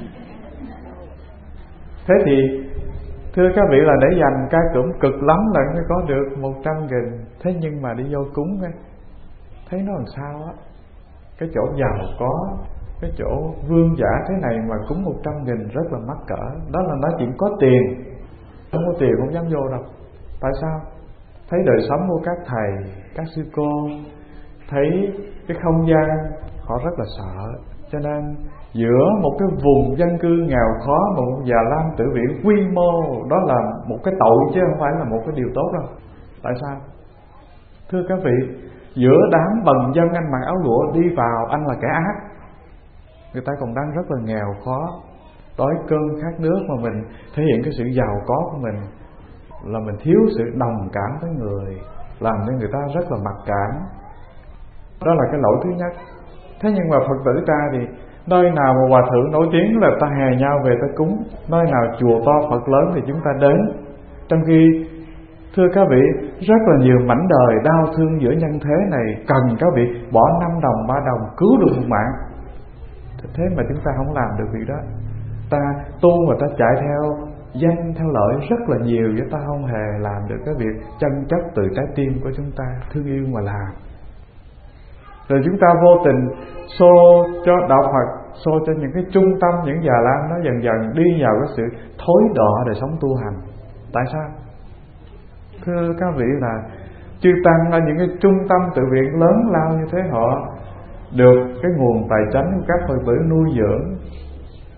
Thế thì thưa các vị là để dành ca cụm cực lắm là mới có được một trăm nghìn. Thế nhưng mà đi vô cúng nghe, thấy nó làm sao á. Cái chỗ giàu có, cái chỗ vương giả thế này mà cúng một trăm nghìn rất là mắc cỡ. Đó là nói chuyện có tiền. Không có tiền không dám vô đâu. Tại sao? Thấy đời sống của các thầy, các sư cô, thấy cái không gian họ rất là sợ. Cho nên giữa một cái vùng dân cư nghèo khó, một già lam tự viện quy mô, đó là một cái tội chứ không phải là một cái điều tốt đâu. Tại sao? Thưa các vị, giữa đám bần dân anh mặc áo lụa đi vào, anh là kẻ ác. Người ta còn đang rất là nghèo khó, đói cơn khát nước, mà mình thể hiện cái sự giàu có của mình là mình thiếu sự đồng cảm với người, làm cho người ta rất là mặc cảm. Đó là cái lỗi thứ nhất. Thế nhưng mà Phật tử ta thì nơi nào mà hòa thượng nổi tiếng là ta hè nhau về ta cúng, nơi nào chùa to Phật lớn thì chúng ta đến. Trong khi thưa các vị, rất là nhiều mảnh đời đau thương giữa nhân thế này cần các vị bỏ năm đồng ba đồng cứu được một mạng. Thế mà chúng ta không làm được việc đó. Ta tu mà ta chạy theo danh theo lợi rất là nhiều, chứ ta không hề làm được cái việc chân chất từ trái tim của chúng ta thương yêu mà làm. Rồi chúng ta vô tình xô cho đạo Phật, xô cho những cái trung tâm, những già lam nó dần dần đi vào cái sự thối đọa đời sống tu hành. Tại sao? Thưa các vị là chư tăng ở những cái trung tâm tự viện lớn lao như thế, họ được cái nguồn tài chánh của các Phật tử nuôi dưỡng,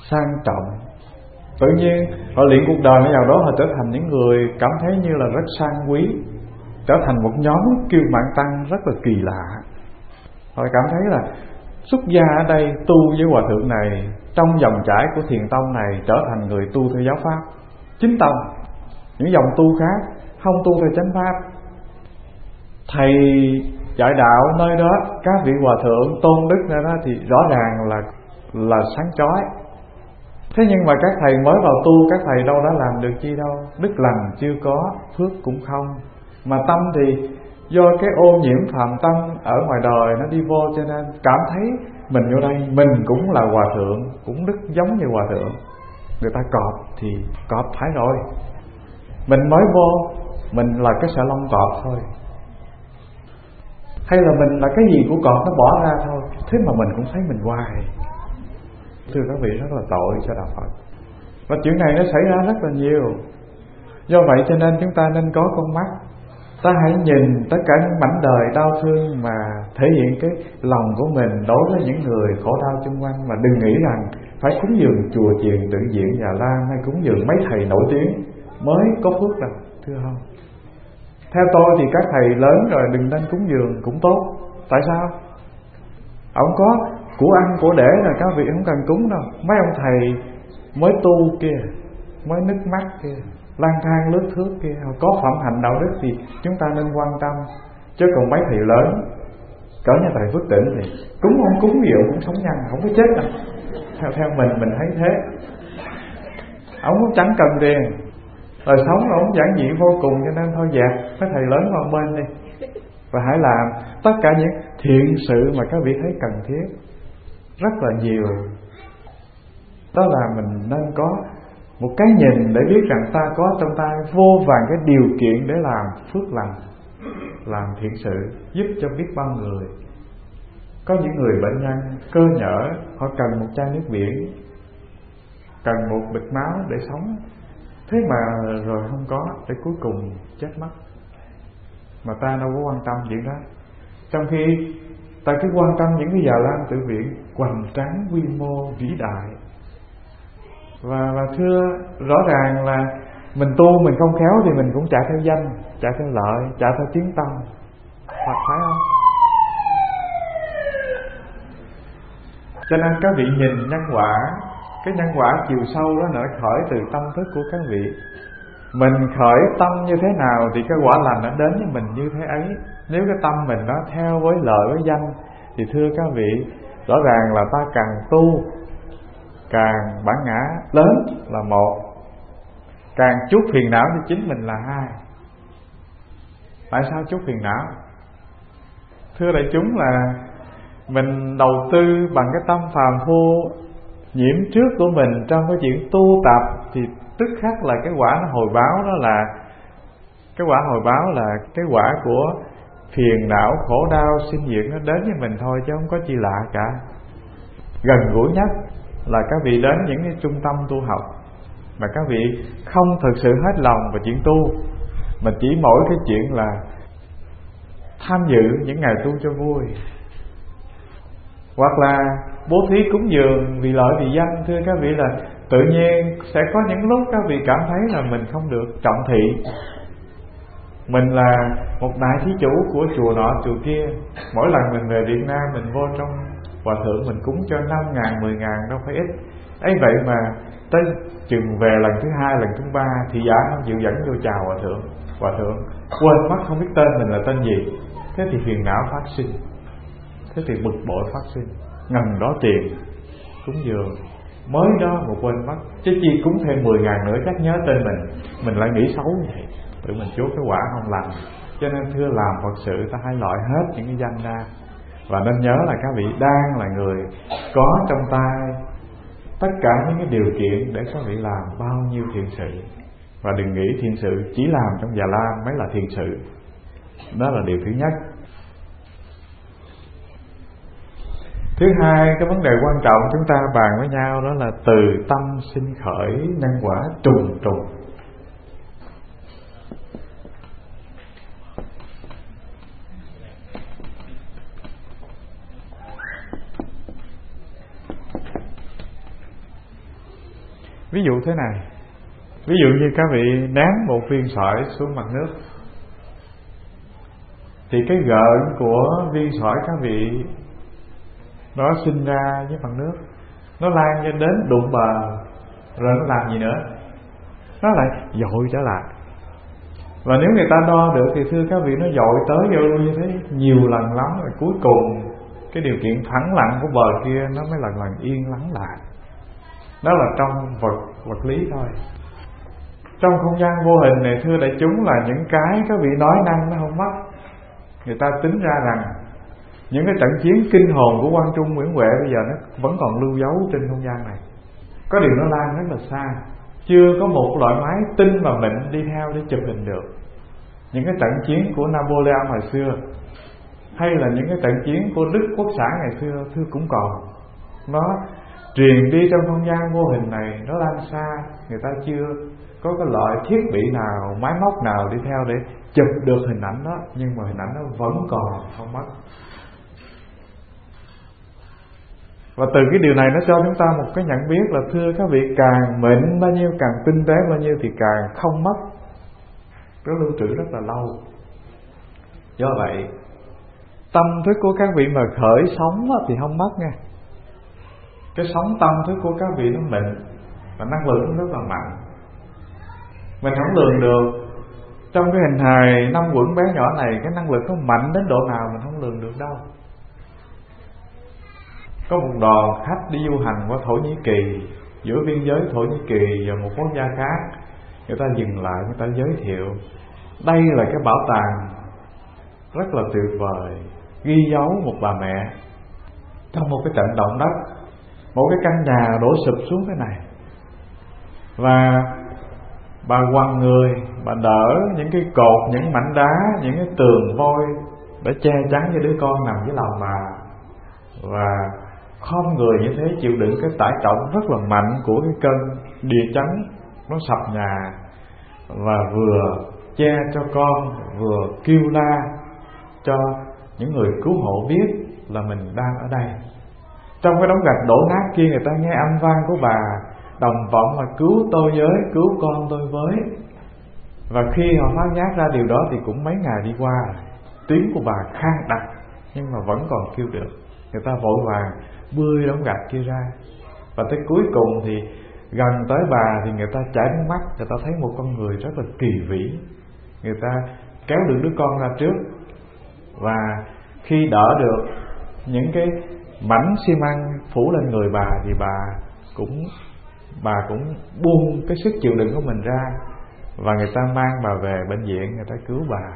sang trọng. Tự nhiên họ luyện cuộc đời nào đó, họ trở thành những người cảm thấy như là rất sang quý, trở thành một nhóm kiêu mạn tăng rất là kỳ lạ. Họ cảm thấy là xuất gia ở đây tu với hòa thượng này, trong dòng chảy của thiền tông này trở thành người tu theo giáo pháp chính tông. Những dòng tu khác không tu theo chánh pháp. Thầy dạy đạo nơi đó, các vị hòa thượng tôn đức nơi đó thì rõ ràng là là sáng chói. Thế nhưng mà các thầy mới vào tu, các thầy đâu đã làm được chi đâu. Đức lành chưa có, phước cũng không. Mà tâm thì do cái ô nhiễm phạm tâm ở ngoài đời nó đi vô, cho nên cảm thấy mình vô đây mình cũng là hòa thượng, cũng đức giống như hòa thượng. Người ta cọp thì cọp phải rồi, mình mới vô mình là cái sợi lông cọp thôi, hay là mình là cái gì của cọp nó bỏ ra thôi. Thế mà mình cũng thấy mình hoài. Thưa các vị, rất là tội cho đạo Phật. Và chuyện này nó xảy ra rất là nhiều. Do vậy cho nên chúng ta nên có con mắt. Ta hãy nhìn tất cả những mảnh đời đau thương mà thể hiện cái lòng của mình đối với những người khổ đau xung quanh. Mà đừng nghĩ rằng phải cúng dường chùa chiền, tự viện, Già Lam hay cúng dường mấy thầy nổi tiếng mới có phước đâu. Thưa không? Theo tôi thì các thầy lớn rồi đừng nên cúng dường cũng tốt. Tại sao? Ông có của ăn của để là các vị không cần cúng đâu. Mấy ông thầy mới tu kia, mới nứt mắt kia, lang thang lướt thước kia, họ có phẩm hạnh đạo đức thì chúng ta nên quan tâm. Chứ còn mấy thầy lớn cỡ như thầy Phước Tịnh thì cúng không cúng nhiều cũng sống nhanh, không có chết đâu. Theo theo mình mình thấy thế. Ông cũng chẳng cần tiền, đời sống là ông giản dị vô cùng, cho nên thôi dẹp mấy thầy lớn vào bên đi. Và hãy làm tất cả những thiện sự mà các vị thấy cần thiết. Rất là nhiều. Đó là mình nên có một cái nhìn để biết rằng ta có trong tay vô vàn cái điều kiện để làm phước lành, làm thiện sự, giúp cho biết bao người. Có những người bệnh nhân cơ nhở, họ cần một chai nước biển, cần một bịch máu để sống. Thế mà rồi không có, để cuối cùng chết mất. Mà ta đâu có quan tâm chuyện đó. Trong khi ta cứ quan tâm những cái Già Lam tự viện hoành tráng, quy mô, vĩ đại. Và, và thưa, rõ ràng là mình tu mình không khéo thì mình cũng chạy theo danh, chạy theo lợi, chạy theo tiếng tâm. Hoặc phải không? Cho nên các vị nhìn nhân quả. Cái nhân quả chiều sâu đó nó khởi từ tâm thức của các vị. Mình khởi tâm như thế nào thì cái quả lành nó đến với mình như thế ấy. Nếu cái tâm mình nó theo với lợi với danh thì thưa các vị, rõ ràng là ta càng tu càng bản ngã lớn là một, càng chuốc phiền não cho chính mình là hai. Tại sao chuốc phiền não? Thưa đại chúng, là mình đầu tư bằng cái tâm phàm phu nhiễm trước của mình trong cái chuyện tu tập thì tức khắc là cái quả nó hồi báo. Đó là cái quả hồi báo là cái quả của phiền não, khổ đau, sinh diệt nó đến với mình thôi, chứ không có chi lạ cả. Gần gũi nhất là các vị đến những cái trung tâm tu học mà các vị không thực sự hết lòng vào chuyện tu, mà chỉ mỗi cái chuyện là tham dự những ngày tu cho vui, hoặc là bố thí cúng dường vì lợi vì danh. Thưa các vị, là tự nhiên sẽ có những lúc các vị cảm thấy là mình không được trọng thị. Mình là một đại thí chủ của chùa nọ chùa kia, mỗi lần mình về Việt Nam mình vô trong hòa thượng mình cúng cho năm ngàn, mười ngàn đâu phải ít. Ấy vậy mà tới chừng về lần thứ hai, lần thứ ba thì giả không chịu dẫn vô chào hòa thượng. Hòa thượng quên mất không biết tên mình là tên gì. Thế thì phiền não phát sinh, thế thì bực bội phát sinh. Ngần đó tiền cúng dường mới đó mà quên mất, chứ chi cúng thêm mười ngàn nữa chắc nhớ tên mình. Mình lại nghĩ xấu vậy, tự mình chuốc cái quả không lành. Cho nên thưa, làm Phật sự ta hãy loại hết những cái danh ra. Và nên nhớ là các vị đang là người có trong tay tất cả những cái điều kiện để các vị làm bao nhiêu thiện sự. Và đừng nghĩ thiện sự chỉ làm trong Già Lam mới là thiện sự. Đó là điều thứ nhất. Thứ hai, cái vấn đề quan trọng chúng ta bàn với nhau đó là từ tâm sinh khởi, nhân quả trùng trùng. Ví dụ thế này, ví dụ như các vị ném một viên sỏi xuống mặt nước, thì cái gợn của viên sỏi các vị nó sinh ra với mặt nước, nó lan cho đến đụng bờ, rồi nó làm gì nữa? Nó lại dội trở lại. Và nếu người ta đo được thì thưa các vị, nó dội tới vô như thế nhiều lần lắm, rồi cuối cùng cái điều kiện thẳng lặng của bờ kia nó mới lần lần yên lắng lại. Đó là trong vật vật lý thôi. Trong không gian vô hình này thưa đại chúng, là những cái các vị nói năng nó không mất. Người ta tính ra rằng những cái trận chiến kinh hồn của Quang Trung, Nguyễn Huệ bây giờ nó vẫn còn lưu dấu trên không gian này. Có điều nó lan rất là xa, chưa có một loại máy tinh và mịn đi theo để chụp hình được. Những cái trận chiến của Napoleon hồi xưa, hay là những cái trận chiến của Đức Quốc xã ngày xưa, thưa cũng còn. Nó truyền đi trong không gian vô hình này, nó lan xa. Người ta chưa có cái loại thiết bị nào, máy móc nào đi theo để chụp được hình ảnh đó, nhưng mà hình ảnh nó vẫn còn không mất. Và từ cái điều này nó cho chúng ta một cái nhận biết là thưa các vị, càng mịn bao nhiêu, càng tinh tế bao nhiêu thì càng không mất, nó lưu trữ rất là lâu. Do vậy tâm thức của các vị mà khởi sóng thì không mất nha. Cái sóng tâm thức của các vị nó mịn và năng lượng nó rất là mạnh. Mình không lường được. Trong cái hình hài năm quẩn bé nhỏ này, cái năng lực nó mạnh đến độ nào mình không lường được đâu. Có một đoàn khách đi du hành qua Thổ Nhĩ Kỳ, giữa biên giới Thổ Nhĩ Kỳ và một quốc gia khác. Người ta dừng lại, người ta giới thiệu đây là cái bảo tàng rất là tuyệt vời, ghi dấu một bà mẹ trong một cái trận động đất, một cái căn nhà đổ sụp xuống thế này, và bà quằn người, bà đỡ những cái cột, những mảnh đá, những cái tường vôi để che chắn cho đứa con nằm dưới lòng bà, và khom người như thế chịu đựng cái tải trọng rất là mạnh của cái cơn địa chấn nó sập nhà, và vừa che cho con, vừa kêu la cho những người cứu hộ biết là mình đang ở đây. Trong cái đống gạch đổ nát kia, người ta nghe âm vang của bà đồng vọng là cứu tôi với, cứu con tôi với. Và khi họ phát giác ra điều đó thì cũng mấy ngày đi qua, tiếng của bà khang đặc nhưng mà vẫn còn kêu được. Người ta vội vàng bươi đống gạch kia ra, và tới cuối cùng thì gần tới bà thì người ta chảy nước mắt. Người ta thấy một con người rất là kỳ vĩ. Người ta kéo được đứa con ra trước, và khi đỡ được những cái mảnh xi măng phủ lên người bà thì bà cũng bà cũng buông cái sức chịu đựng của mình ra, và người ta mang bà về bệnh viện, người ta cứu bà.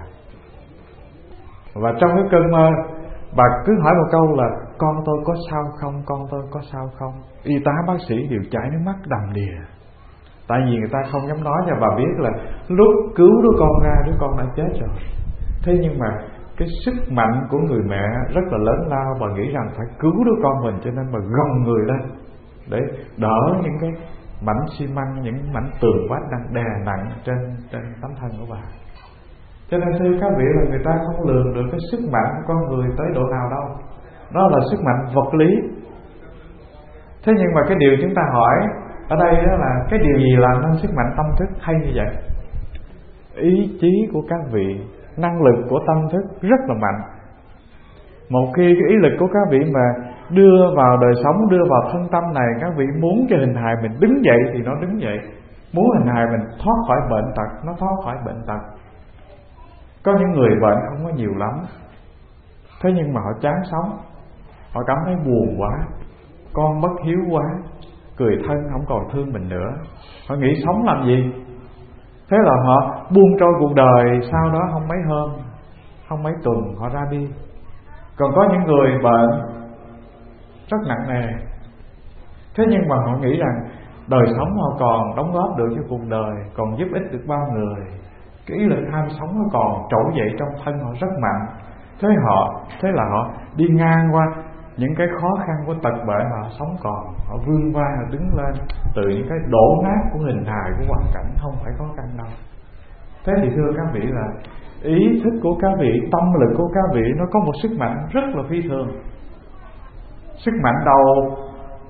Và trong cái cơn mơ, bà cứ hỏi một câu là con tôi có sao không, con tôi có sao không. Y tá bác sĩ đều chảy nước mắt đầm đìa, tại vì người ta không dám nói cho bà biết là lúc cứu đứa con ra, đứa con đã chết rồi. Thế nhưng mà cái sức mạnh của người mẹ rất là lớn lao, bà nghĩ rằng phải cứu đứa con mình, cho nên bà gồng người lên để đỡ những cái mảnh xi măng, những mảnh tường vách đang đè nặng trên trên tấm thân của bà. Cho nên thưa các vị, là người ta không lường được cái sức mạnh của con người tới độ nào đâu. Đó là sức mạnh vật lý. Thế nhưng mà cái điều chúng ta hỏi ở đây đó là cái điều gì làm nên sức mạnh tâm thức hay như vậy? Ý chí của các vị, năng lực của tâm thức rất là mạnh. Một khi cái ý lực của các vị mà đưa vào đời sống, đưa vào thân tâm này, các vị muốn cho hình hài mình đứng dậy thì nó đứng dậy, muốn hình hài mình thoát khỏi bệnh tật, nó thoát khỏi bệnh tật. Có những người bệnh không có nhiều lắm, thế nhưng mà họ chán sống, họ cảm thấy buồn quá, con bất hiếu quá, người thân không còn thương mình nữa, họ nghĩ sống làm gì. Thế là họ buông trôi cuộc đời, sau đó không mấy hôm, không mấy tuần họ ra đi. Còn có những người bệnh rất nặng nề, thế nhưng mà họ nghĩ rằng đời sống họ còn đóng góp được cho cuộc đời, còn giúp ích được bao người. Cái ý lực ham sống nó còn trỗi dậy trong thân họ rất mạnh. Thế họ, thế là họ đi ngang qua những cái khó khăn của tật bệnh, họ sống còn, họ vươn vai, họ đứng lên từ những cái đổ nát của hình hài, của hoàn cảnh, không phải khó khăn đâu. Thế thì thưa các vị, là ý thức của các vị, tâm lực của các vị nó có một sức mạnh rất là phi thường. Sức mạnh đầu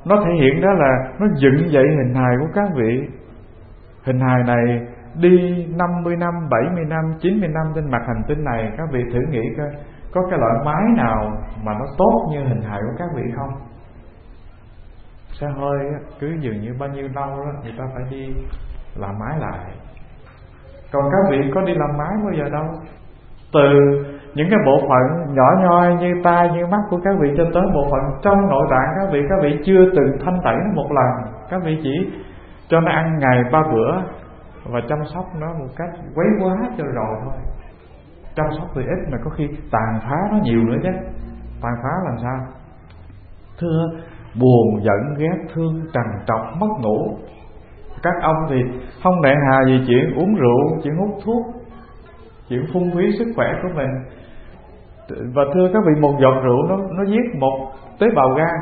nó thể hiện đó là nó dựng dậy hình hài của các vị. Hình hài này đi năm mươi năm, bảy mươi năm, chín mươi năm trên mặt hành tinh này, các vị thử nghĩ coi có cái loại máy nào mà nó tốt như hình hài của các vị không? Xe hơi cứ dường như bao nhiêu lâu đó người ta phải đi làm máy lại. Còn các vị có đi làm máy bao giờ đâu. Từ những cái bộ phận nhỏ nhoi như tai, như mắt của các vị cho tới bộ phận trong nội tạng các vị, các vị chưa từng thanh tẩy nó một lần. Các vị chỉ cho nó ăn ngày ba bữa và chăm sóc nó một cách quấy quá cho rồi thôi. Chăm sóc thì ít mà có khi tàn phá nó nhiều nữa chứ. Tàn phá làm sao? Thưa, buồn, giận, ghét, thương, trằn trọc, mất ngủ. Các ông thì không nệ hà gì chuyện uống rượu, chuyện hút thuốc, chuyện phung phí sức khỏe của mình. Và thưa các vị, một giọt rượu nó nó giết một tế bào gan,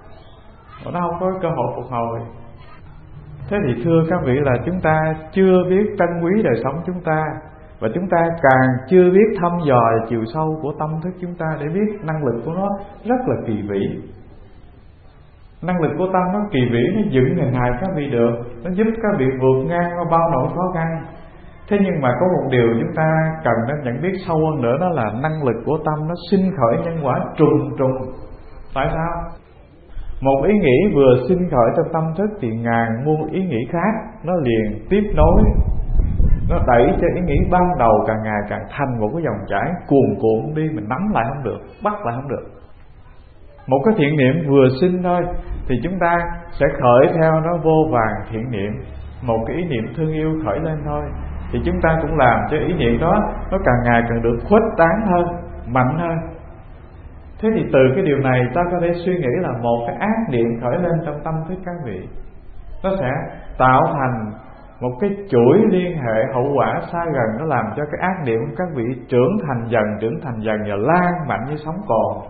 nó không có cơ hội phục hồi. Thế thì thưa các vị là chúng ta chưa biết trân quý đời sống chúng ta, và chúng ta càng chưa biết thăm dò chiều sâu của tâm thức chúng ta để biết năng lực của nó rất là kỳ vĩ. Năng lực của tâm nó kỳ vĩ, nó dựng hình hài các vị được, nó giúp các vị vượt ngang qua bao nỗi khó khăn. Thế nhưng mà có một điều chúng ta cần nên nhận biết sâu hơn nữa, đó là năng lực của tâm nó sinh khởi nhân quả trùng trùng. Tại sao? Một ý nghĩ vừa sinh khởi trong tâm thức thì ngàn muôn ý nghĩ khác nó liền tiếp nối, nó đẩy cho ý nghĩ ban đầu càng ngày càng thành một cái dòng chảy cuồn cuộn đi, mình nắm lại không được, bắt lại không được. Một cái thiện niệm vừa sinh thôi thì chúng ta sẽ khởi theo nó vô vàn thiện niệm. Một cái ý niệm thương yêu khởi lên thôi thì chúng ta cũng làm cho ý niệm đó nó càng ngày càng được khuếch tán hơn, mạnh hơn. Thế thì từ cái điều này ta có thể suy nghĩ là một cái ác niệm khởi lên trong tâm thức các vị, nó sẽ tạo thành một cái chuỗi liên hệ hậu quả xa gần, nó làm cho cái ác niệm của các vị trưởng thành dần, trưởng thành dần và lan mạnh như sóng cồn.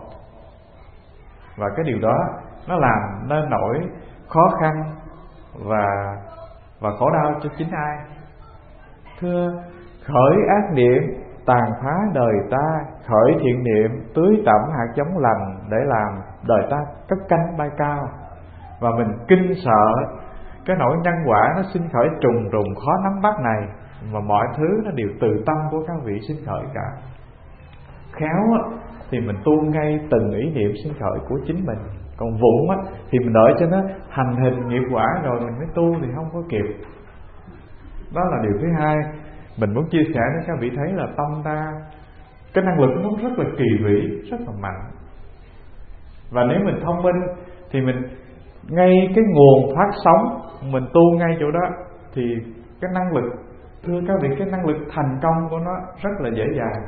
Và cái điều đó nó làm nên nỗi khó khăn và và khổ đau cho chính ai? Thưa, khởi ác niệm tàn phá đời ta, khởi thiện niệm tưới tẩm hạt giống lành để làm đời ta cất cánh bay cao. Và mình kinh sợ cái nỗi nhân quả nó sinh khởi trùng trùng khó nắm bắt này, mà mọi thứ nó đều từ tâm của các vị sinh khởi cả. Khéo thì mình tu ngay từng ý niệm sinh khởi của chính mình, còn vụng thì mình đợi cho nó hành hình nghiệp quả rồi mình mới tu thì không có kịp. Đó là điều thứ hai mình muốn chia sẻ để các vị thấy là tâm ta, cái năng lực nó rất là kỳ vĩ, rất là mạnh. Và nếu mình thông minh thì mình ngay cái nguồn phát sóng mình tu ngay chỗ đó, thì cái năng lực, thưa các vị, cái năng lực thành công của nó rất là dễ dàng.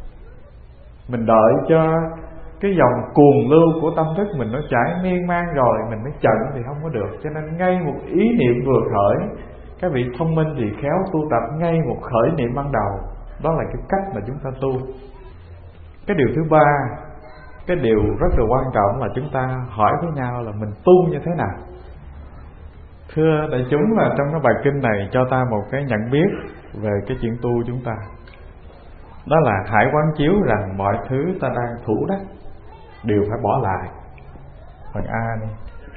Mình đợi cho cái dòng cuồng lưu của tâm thức mình nó chảy miên man rồi mình mới chận thì không có được. Cho nên ngay một ý niệm vừa khởi, các vị thông minh thì khéo tu tập ngay một khởi niệm ban đầu. Đó là cái cách mà chúng ta tu. Cái điều thứ ba, cái điều rất là quan trọng là chúng ta hỏi với nhau là mình tu như thế nào. Thưa đại chúng, là trong cái bài kinh này cho ta một cái nhận biết về cái chuyện tu chúng ta. Đó là hãy quán chiếu rằng mọi thứ ta đang thủ đắc đều phải bỏ lại. Phần A đi.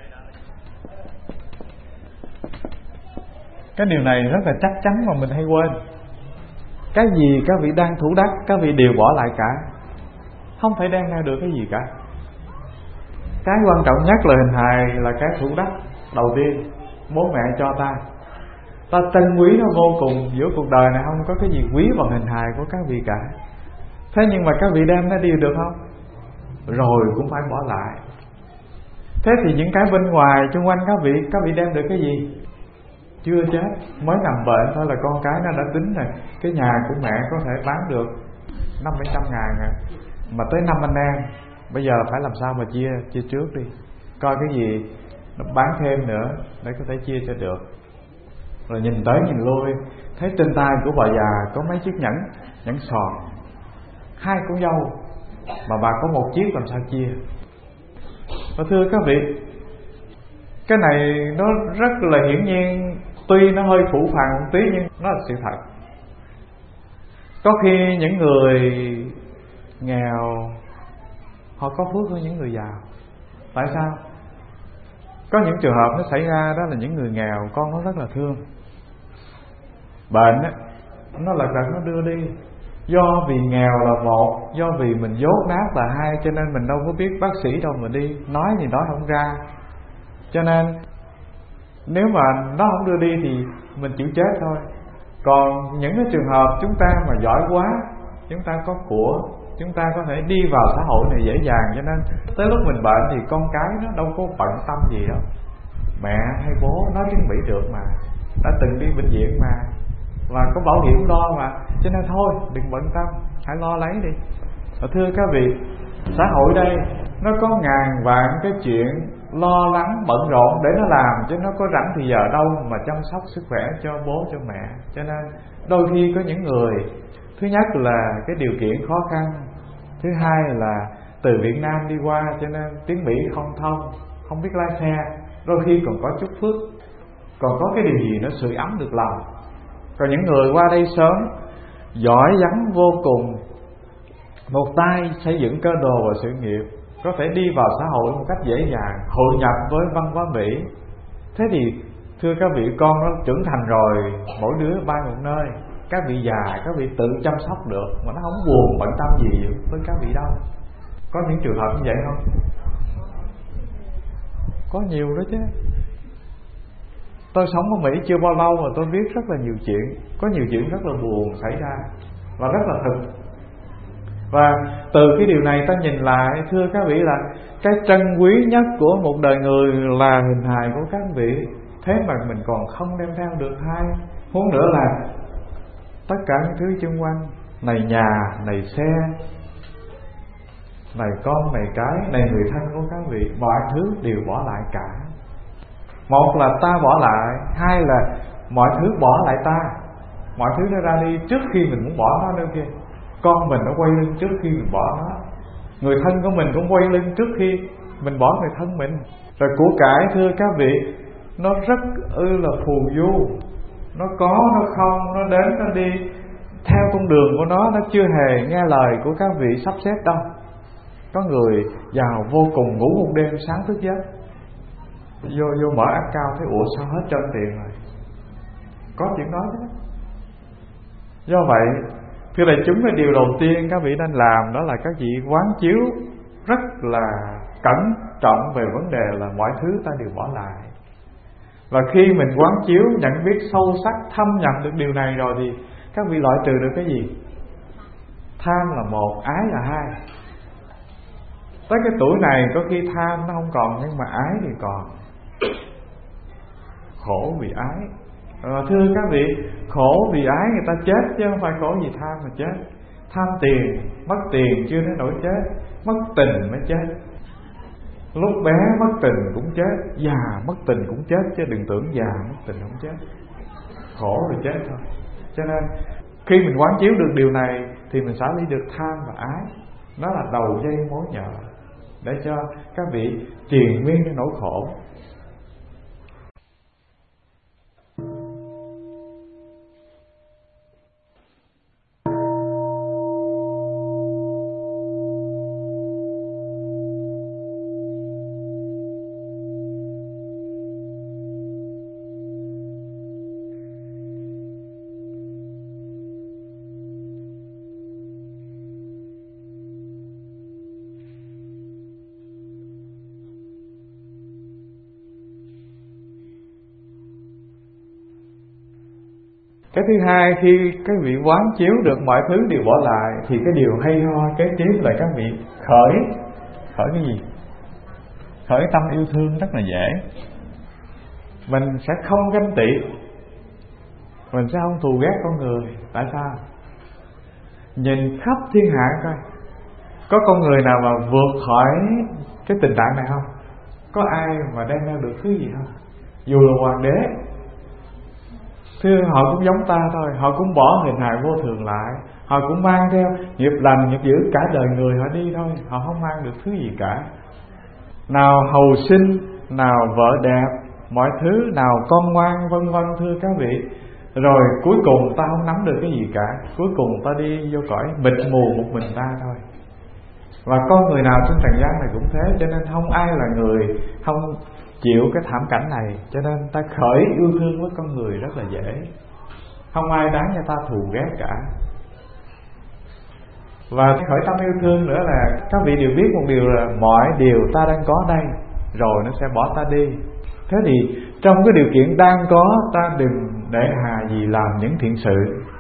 Cái điều này rất là chắc chắn mà mình hay quên. Cái gì các vị đang thủ đắc, các vị đều bỏ lại cả, không thể đem ra được cái gì cả. Cái quan trọng nhất là hình hài là cái thủ đắc đầu tiên bố mẹ cho ta. Ta trân quý nó vô cùng. Giữa cuộc đời này không có cái gì quý bằng hình hài của các vị cả. Thế nhưng mà các vị đem nó đi được không? Rồi cũng phải bỏ lại. Thế thì những cái bên ngoài xung quanh các vị, các vị đem được cái gì? Chưa chết, mới nằm bệnh thôi là con cái nó đã tính rồi. Cái nhà của mẹ có thể bán được năm bảy trăm ngàn à. Mà tới năm anh em, bây giờ phải làm sao mà chia chia trước đi, coi cái gì nó bán thêm nữa để có thể chia cho được. Rồi nhìn tới nhìn lui, thấy trên tay của bà già có mấy chiếc nhẫn, nhẫn sòn, hai con dâu, mà bà có một chiếc làm sao chia. Và thưa các vị, cái này nó rất là hiển nhiên, tuy nó hơi phủ phàng một tí nhưng nó là sự thật. Có khi những người nghèo họ có phước hơn những người giàu. Tại sao? Có những trường hợp nó xảy ra đó là những người nghèo con nó rất là thương. Bệnh á, nó lật đật nó đưa đi. Do vì nghèo là một, do vì mình dốt nát là hai, cho nên mình đâu có biết bác sĩ đâu mà đi, nói gì nói không ra. Cho nên nếu mà nó không đưa đi thì mình chịu chết thôi. Còn những cái trường hợp chúng ta mà giỏi quá, chúng ta có của, chúng ta có thể đi vào xã hội này dễ dàng, cho nên tới lúc mình bệnh thì con cái nó đâu có bận tâm gì đâu. Mẹ hay bố nó tiếng Mỹ được mà, đã từng đi bệnh viện mà, và có bảo hiểm lo mà, cho nên thôi đừng bận tâm, hãy lo lấy đi. Và thưa các vị, xã hội đây nó có ngàn vạn cái chuyện lo lắng bận rộn để nó làm, chứ nó có rảnh thì giờ đâu mà chăm sóc sức khỏe cho bố cho mẹ. Cho nên đôi khi có những người, thứ nhất là cái điều kiện khó khăn, thứ hai là từ Việt Nam đi qua cho nên tiếng Mỹ không thông, không biết lái xe, đôi khi còn có chút phước, còn có cái điều gì nó sưởi ấm được lòng. Còn những người qua đây sớm, giỏi vắng vô cùng, một tay xây dựng cơ đồ và sự nghiệp, có thể đi vào xã hội một cách dễ dàng, hội nhập với văn hóa Mỹ. Thế thì thưa các vị, con nó trưởng thành rồi, mỗi đứa bay một nơi, các vị già các vị tự chăm sóc được, mà nó không buồn bận tâm gì với các vị đâu. Có những trường hợp như vậy không? Có nhiều đó chứ. Tôi sống ở Mỹ chưa bao lâu mà tôi biết rất là nhiều chuyện. Có nhiều chuyện rất là buồn xảy ra và rất là thực. Và từ cái điều này ta nhìn lại, thưa các vị, là cái trân quý nhất của một đời người là hình hài của các vị. Thế mà mình còn không đem theo được hai. Huống nữa là tất cả những thứ xung quanh, này nhà, này xe, này con, này cái, này người thân của các vị, mọi thứ đều bỏ lại cả. Một là ta bỏ lại, hai là mọi thứ bỏ lại ta. Mọi thứ nó ra đi trước khi mình muốn bỏ nó nữa kia. Con mình nó quay lưng trước khi mình bỏ nó, người thân của mình cũng quay lưng trước khi mình bỏ người thân mình. Rồi của cải, thưa các vị, nó rất ư là phù du. Nó có, nó không, nó đến, nó đi theo con đường của nó, nó chưa hề nghe lời của các vị sắp xếp đâu. Có người giàu vô cùng, ngủ một đêm sáng thức giấc, Vô vô mở áp cao thấy ủa sao hết trơn tiền rồi. Có chuyện đó chứ. Do vậy, thưa đại chúng, cái điều đầu tiên các vị nên làm đó là các vị quán chiếu rất là cẩn trọng về vấn đề là mọi thứ ta đều bỏ lại. Và khi mình quán chiếu, nhận biết sâu sắc, thâm nhập được điều này rồi thì các vị loại trừ được cái gì? Tham là một, ái là hai. Tới cái tuổi này có khi tham nó không còn, nhưng mà ái thì còn. Khổ vì ái. À, thưa các vị, khổ vì ái người ta chết, chứ không phải khổ vì tham mà chết. Tham tiền, mất tiền chưa đến nỗi chết, mất tình mới chết. Lúc bé mất tình cũng chết, già mất tình cũng chết, chứ đừng tưởng già mất tình không chết. Khổ rồi chết thôi. Cho nên khi mình quán chiếu được điều này thì mình xả ly được tham và ái. Nó là đầu dây mối nhợ để cho các vị triền miên cái nỗi khổ. Cái thứ hai, khi các vị quán chiếu được mọi thứ đều bỏ lại thì cái điều hay ho kế tiếp là các vị khởi khởi cái gì? Khởi tâm yêu thương rất là dễ. Mình sẽ không ganh tị, mình sẽ không thù ghét con người. Tại sao? Nhìn khắp thiên hạ coi, có con người nào mà vượt khỏi cái tình trạng này không? Có ai mà đem theo được thứ gì không? Dù là hoàng đế, thưa họ cũng giống ta thôi, họ cũng bỏ hình hài vô thường lại, họ cũng mang theo nghiệp lành nghiệp dữ cả đời người họ đi thôi, họ không mang được thứ gì cả. Nào hầu sinh, nào vợ đẹp, mọi thứ, nào con ngoan, vân vân, thưa các vị. Rồi cuối cùng ta không nắm được cái gì cả, cuối cùng ta đi vô cõi mịt mù một mình ta thôi. Và con người nào trên trần gian này cũng thế, cho nên không ai là người không chịu cái thảm cảnh này, cho nên ta khởi yêu thương với con người rất là dễ. Không ai đáng cho ta thù ghét cả. Và cái khởi tâm yêu thương nữa là các vị đều biết một điều là mọi điều ta đang có đây rồi nó sẽ bỏ ta đi. Thế thì trong cái điều kiện đang có, ta đừng để hà gì làm những thiện sự.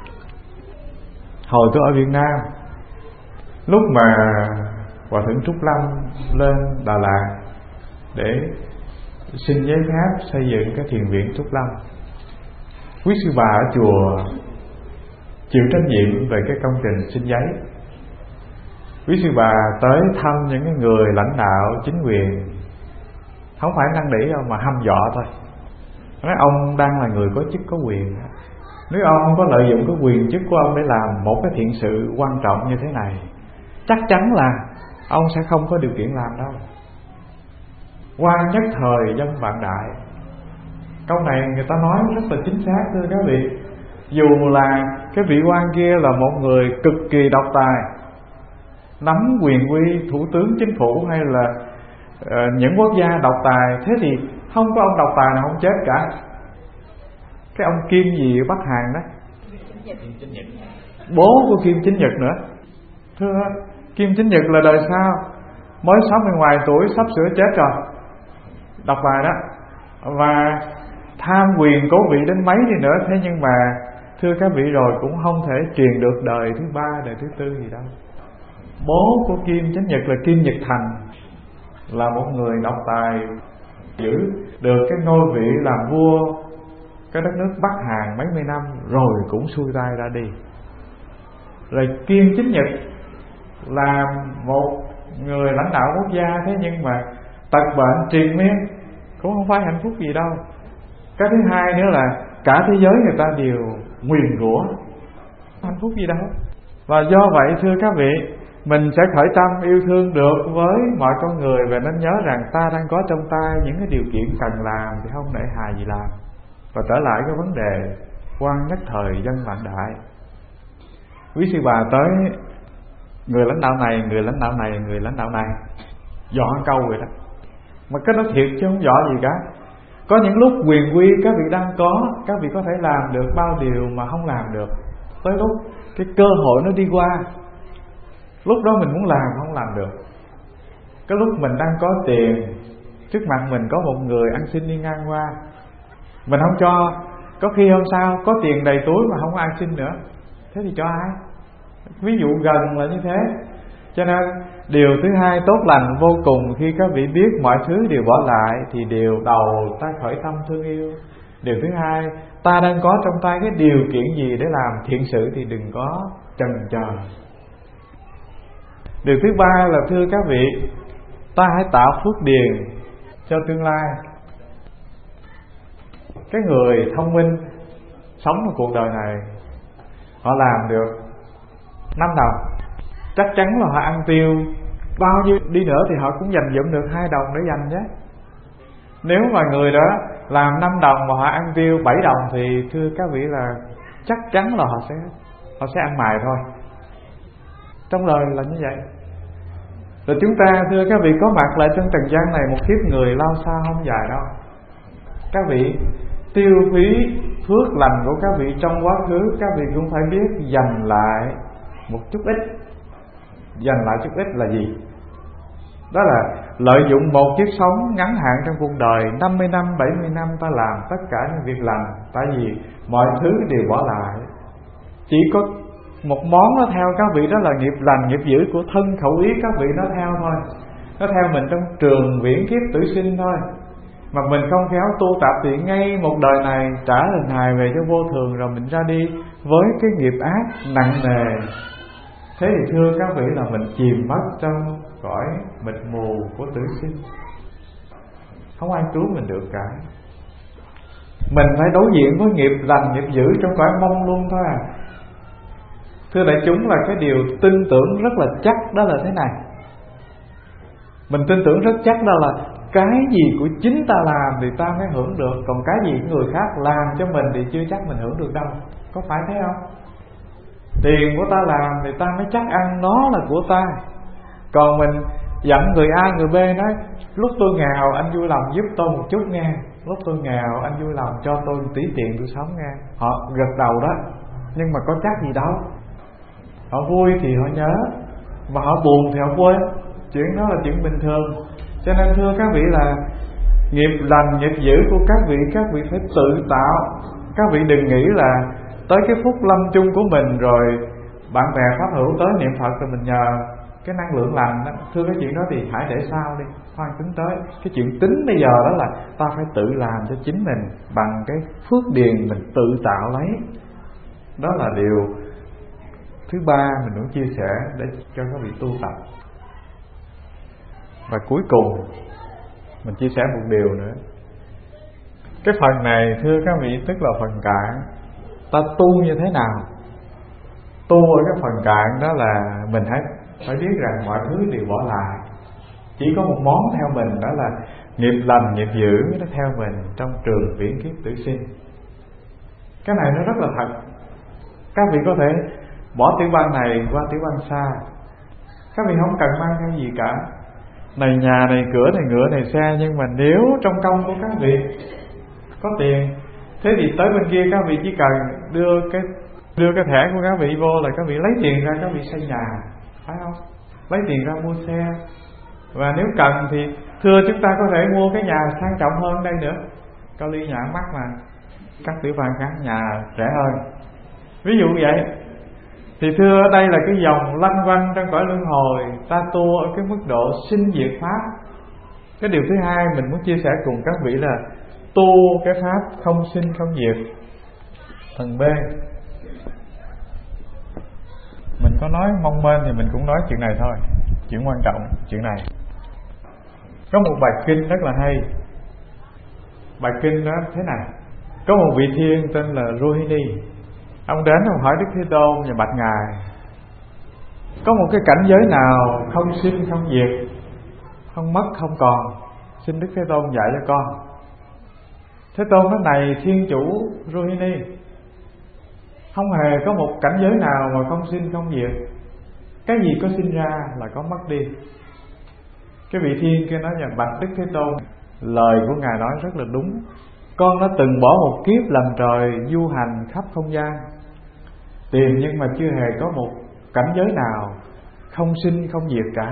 Hồi tôi ở Việt Nam, lúc mà Hòa thượng Trúc Lâm lên Đà Lạt để xin giấy phép xây dựng cái thiền viện Trúc Lâm, quý sư bà ở chùa chịu trách nhiệm về cái công trình xin giấy. Quý sư bà tới thăm những cái người lãnh đạo chính quyền, không phải năn nỉ đâu mà hăm dọa thôi. Nói ông đang là người có chức có quyền, nếu ông không có lợi dụng cái quyền chức của ông để làm một cái thiện sự quan trọng như thế này, chắc chắn là ông sẽ không có điều kiện làm đâu. Quan nhất thời dân vạn đại. Câu này người ta nói rất là chính xác thưa các vị. Dù là cái vị quan kia là một người cực kỳ độc tài, nắm quyền uy thủ tướng chính phủ hay là uh, những quốc gia độc tài, thế thì không có ông độc tài nào không chết cả. Cái ông Kim gì ở Bắc Hàn đó, bố của Kim Chính Nhật nữa. Thưa, Kim Chính Nhật là đời sau, mới sáu mươi ngoài tuổi, sắp sửa chết rồi, độc tài đó, và tham quyền cố vị đến mấy đi nữa. Thế nhưng mà thưa các vị rồi cũng không thể truyền được đời thứ ba, đời thứ tư gì đâu. Bố của Kim Chánh Nhật là Kim Nhật Thành, là một người độc tài, giữ được cái ngôi vị làm vua cái đất nước Bắc Hàn mấy mươi năm rồi cũng xuôi tay ra đi. Rồi Kim Chánh Nhật là một người lãnh đạo quốc gia, thế nhưng mà tật bệnh triền miên, cũng không phải hạnh phúc gì đâu. Cái thứ hai nữa là cả thế giới người ta đều nguyền rủa, hạnh phúc gì đâu. Và do vậy thưa các vị, mình sẽ khởi tâm yêu thương được với mọi con người, và nên nhớ rằng ta đang có trong tay những cái điều kiện cần làm thì không để hà gì làm. Và trở lại cái vấn đề quan nhất thời dân vạn đại. Quý sư bà tới người lãnh đạo này, người lãnh đạo này, người lãnh đạo này, dọa câu rồi đó. Mà cái đó thiệt chứ không dọa gì cả. Có những lúc quyền quy các vị đang có, các vị có thể làm được bao điều mà không làm được. Tới lúc cái cơ hội nó đi qua, lúc đó mình muốn làm không làm được. Cái lúc mình đang có tiền, trước mặt mình có một người ăn xin đi ngang qua, mình không cho, có khi hôm sau có tiền đầy túi mà không có ăn xin nữa, thế thì cho ai? Ví dụ gần là như thế. Cho nên điều thứ hai tốt lành vô cùng, khi các vị biết mọi thứ đều bỏ lại thì điều đầu ta khởi tâm thương yêu. Điều thứ hai, ta đang có trong tay cái điều kiện gì để làm thiện sự thì đừng có chần chờ. Điều thứ ba là thưa các vị, ta hãy tạo phước điền cho tương lai. Cái người thông minh sống ở cuộc đời này, họ làm được năm đồng, chắc chắn là họ ăn tiêu bao nhiêu đi nữa thì họ cũng dành dụm được hai đồng để dành chứ. Nếu mà người đó làm năm đồng mà họ ăn tiêu bảy đồng thì thưa các vị là chắc chắn là họ sẽ họ sẽ ăn mài thôi. Trong đời là như vậy. Rồi chúng ta thưa các vị có mặt lại trên trần gian này, một kiếp người lao xa không dài đâu. Các vị tiêu phí phước lành của các vị trong quá khứ, các vị cũng phải biết dành lại một chút ít. Dành lại chút ít là gì? Đó là lợi dụng một kiếp sống ngắn hạn trong cuộc đời, năm mươi năm, bảy mươi năm ta làm tất cả những việc lành. Tại vì mọi thứ đều bỏ lại, chỉ có một món nó theo các vị, đó là nghiệp lành, nghiệp dữ của thân khẩu ý các vị nó theo thôi. Nó theo mình trong trường viễn kiếp tử sinh thôi. Mà mình không khéo tu tập thì ngay một đời này trả hình hài về cho vô thường, rồi mình ra đi với cái nghiệp ác nặng nề. Thế thì thưa các vị là mình chìm mất trong cõi mịt mù của tử sinh, không ai cứu mình được cả. Mình phải đối diện với nghiệp lành, nghiệp dữ trong cõi mông luôn thôi à. Thưa đại chúng, là cái điều tin tưởng rất là chắc đó là thế này. Mình tin tưởng rất chắc đó là cái gì của chính ta làm thì ta mới hưởng được, còn cái gì người khác làm cho mình thì chưa chắc mình hưởng được đâu. Có phải thế không? Tiền của ta làm thì ta mới chắc ăn nó là của ta. Còn mình Giận người A người B nói lúc tôi nghèo anh vui lòng giúp tôi một chút nghe, lúc tôi nghèo anh vui lòng cho tôi một tí tiền tôi sống nghe. Họ gật đầu đó, nhưng mà có chắc gì đâu. Họ vui thì họ nhớ, mà họ buồn thì họ quên. Chuyện đó là chuyện bình thường. Cho nên thưa các vị là nghiệp lành nghiệp dữ của các vị, các vị phải tự tạo. Các vị đừng nghĩ là tới cái phút lâm chung của mình rồi bạn bè pháp hữu tới niệm Phật rồi mình nhờ cái năng lượng lành đó. Thưa cái chuyện đó thì hãy để sau đi, khoan tính tới. Cái chuyện tính bây giờ đó là ta phải tự làm cho chính mình bằng cái phước điền mình tự tạo lấy. Đó là điều thứ ba mình muốn chia sẻ để cho các vị tu tập. Và cuối cùng mình chia sẻ một điều nữa. Cái phần này thưa các vị tức là phần cạn. Ta tu như thế nào? Tu ở cái phần cạn đó là mình hãy phải biết rằng mọi thứ đều bỏ lại. Chỉ có một món theo mình, đó là nghiệp lành nghiệp dữ nó theo mình trong trường viễn kiếp tử sinh. Cái này nó rất là thật. Các vị có thể bỏ tiểu bang này qua tiểu bang xa. Các vị không cần mang theo gì cả. Này nhà, này cửa, này ngựa, này xe. Nhưng mà nếu trong công của các vị có tiền, thế thì tới bên kia các vị chỉ cần đưa cái đưa cái thẻ của các vị vô là các vị lấy tiền ra các vị xây nhà, phải không? Lấy tiền ra mua xe. Và nếu cần thì thưa chúng ta có thể mua cái nhà sang trọng hơn đây nữa. Cao Ly nhà mắc mà, các tiểu bang khác nhà rẻ hơn. Ví dụ vậy. Thì thưa ở đây là cái dòng lanh quanh trong cõi luân hồi. Ta tu ở cái mức độ sinh diệt pháp. Cái điều thứ hai mình muốn chia sẻ cùng các vị là tu cái pháp không sinh không diệt. Phần B mình có nói mong bên thì mình cũng nói chuyện này thôi. Chuyện quan trọng, chuyện này. Có một bài kinh rất là hay. Bài kinh đó thế này. Có một vị thiên tên là Rohini. Ông đến ông hỏi Đức Thế Tôn và bạch Ngài: có một cái cảnh giới nào không sinh không diệt, không mất không còn, xin Đức Thế Tôn dạy cho con. Thế Tôn nói: này thiên chủ Rohini, không hề có một cảnh giới nào mà không sinh không diệt. Cái gì có sinh ra là có mất đi. Cái vị thiên kia nói: nhà bạch Đức Thế Tôn, lời của Ngài nói rất là đúng. Con đã từng bỏ một kiếp làm trời du hành khắp không gian, tìm nhưng mà chưa hề có một cảnh giới nào không sinh không diệt cả.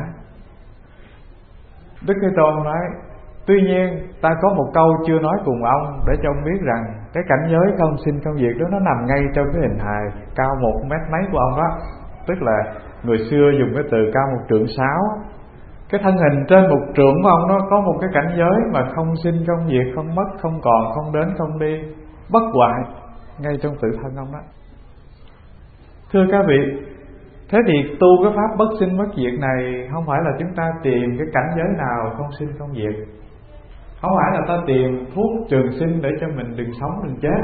Đức Thế Tôn nói: tuy nhiên ta có một câu chưa nói cùng ông, để cho ông biết rằng cái cảnh giới không sinh không diệt đó nó nằm ngay trong cái hình hài cao một mét mấy của ông đó. Tức là người xưa dùng cái từ cao một trượng sáu. Cái thân hình trên một trượng của ông nó có một cái cảnh giới mà không sinh không diệt, không mất không còn, không đến không đi, bất hoại ngay trong tự thân ông đó. Thưa các vị, thế thì tu cái pháp bất sinh bất diệt này không phải là chúng ta tìm cái cảnh giới nào không sinh không diệt, không phải là ta tìm thuốc trường sinh để cho mình đừng sống đừng chết,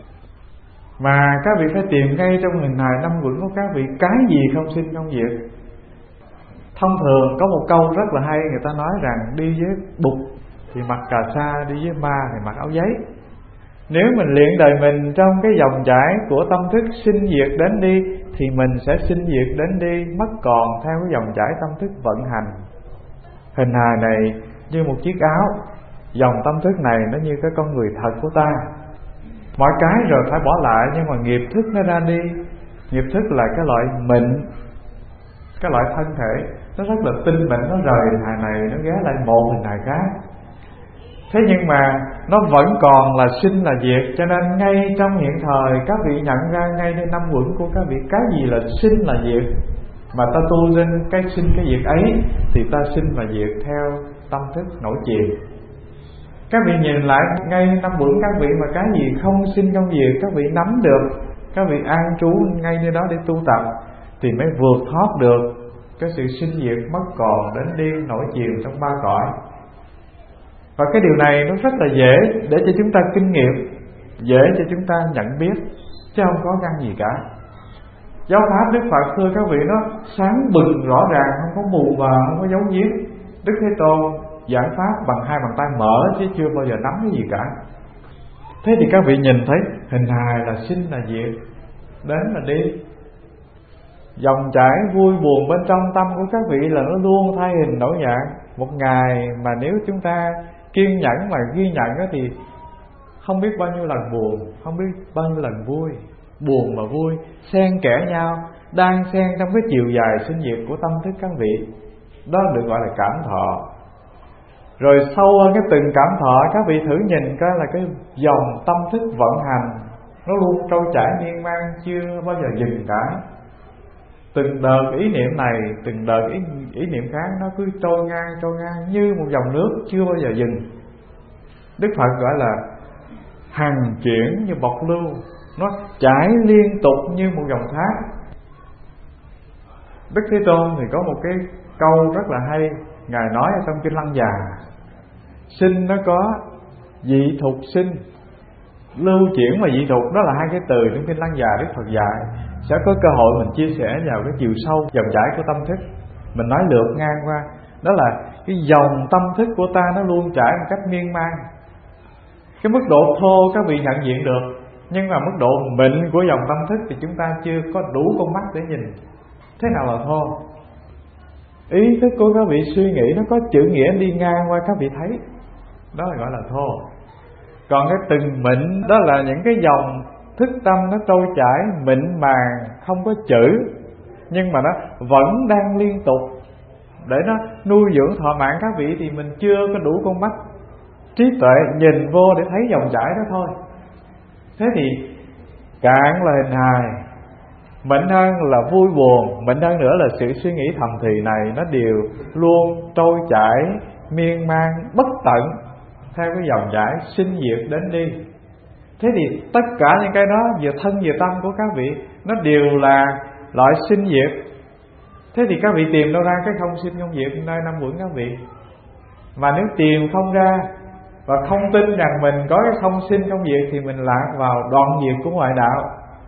mà các vị phải tìm ngay trong hình hài năm quẩn của các vị cái gì không sinh không diệt. Thông thường có một câu rất là hay, người ta nói rằng đi với Bụt thì mặc cà sa, đi với ma thì mặc áo giấy. Nếu mình luyện đời mình trong cái dòng chảy của tâm thức sinh diệt đến đi, thì mình sẽ sinh diệt đến đi, mất còn theo cái dòng chảy tâm thức vận hành. Hình hài này như một chiếc áo, dòng tâm thức này nó như cái con người thật của ta. Mọi cái rồi phải bỏ lại, nhưng mà nghiệp thức nó ra đi. Nghiệp thức là cái loại mịn, cái loại thân thể nó rất là tinh mịn, nó rời hình hài này nó ghé lại một hình hài khác. Thế nhưng mà nó vẫn còn là sinh là diệt. Cho nên ngay trong hiện thời các vị nhận ra ngayในnăm quẩn của các vị cái gì là sinh là diệt, mà ta tu lên cái sinh cái diệt ấy thì ta sinh và diệt theo tâm thức nổi chiều. Các vị nhìn lại ngay năm quẩn các vị mà cái gì không sinh không diệt các vị nắm được, các vị an trú ngay nơi đó để tu tập, thì mới vượt thoát được cái sự sinh diệt mất còn đến đi nổi chiều trong ba cõi. Và cái điều này nó rất là dễ để cho chúng ta kinh nghiệm, dễ cho chúng ta nhận biết, chứ không có găng gì cả. Giáo pháp Đức Phật thưa các vị nó sáng bừng rõ ràng, không có mù mờ, không có giấu giếm. Đức Thế Tôn giảng pháp bằng hai bàn tay mở chứ chưa bao giờ nắm cái gì cả. Thế thì các vị nhìn thấy hình hài là sinh là diệt, đến là đi. Dòng chảy vui buồn bên trong tâm của các vị là nó luôn thay hình đổi dạng. Một ngày mà nếu chúng ta kiên nhẫn mà ghi nhận đó thì không biết bao nhiêu lần buồn, không biết bao nhiêu lần vui. Buồn và vui xen kẽ nhau, đang xen trong cái chiều dài sinh diệt của tâm thức các vị. Đó được gọi là cảm thọ. Rồi sâu hơn cái từng cảm thọ, các vị thử nhìn coi là cái dòng tâm thức vận hành nó luôn trôi chảy miên man, chưa bao giờ dừng cả. Từng đợt ý niệm này, từng đợt ý, ý niệm khác nó cứ trôi ngang, trôi ngang như một dòng nước chưa bao giờ dừng. Đức Phật gọi là hằng chuyển như bọt lưu, nó chảy liên tục như một dòng thác. Đức Thế Tôn thì có một cái câu rất là hay, Ngài nói ở trong Kinh Lăng Già: sinh nó có dị thục sinh, lưu chuyển và dị thục, đó là hai cái từ trong Kinh Lăng Già Đức Phật dạy. Sẽ có cơ hội mình chia sẻ vào cái chiều sâu dòng chảy của tâm thức. Mình nói lượt ngang qua, đó là cái dòng tâm thức của ta nó luôn chảy một cách miên man. Cái mức độ thô các vị nhận diện được, nhưng mà mức độ mịn của dòng tâm thức thì chúng ta chưa có đủ con mắt để nhìn. Thế nào là thô? Ý thức của các vị suy nghĩ nó có chữ nghĩa đi ngang qua các vị thấy, đó là gọi là thô. Còn cái từng mịn đó là những cái dòng thức tâm nó trôi chảy mịn màng, không có chữ, nhưng mà nó vẫn đang liên tục để nó nuôi dưỡng thọ mạng các vị. Thì mình chưa có đủ con mắt trí tuệ nhìn vô để thấy dòng chảy đó thôi. Thế thì cạn là hình hài, mịn hơn là vui buồn, mịn hơn nữa là sự suy nghĩ thầm thì này, nó đều luôn trôi chảy miên man bất tận theo cái dòng chảy sinh diệt đến đi. Thế thì tất cả những cái đó vừa thân vừa tâm của các vị nó đều là loại sinh diệt. Thế thì các vị tìm đâu ra cái không sinh không diệt nơi năm uẩn các vị? Mà nếu tìm không ra và không tin rằng mình có cái không sinh không diệt thì mình lạc vào đoạn diệt của ngoại đạo.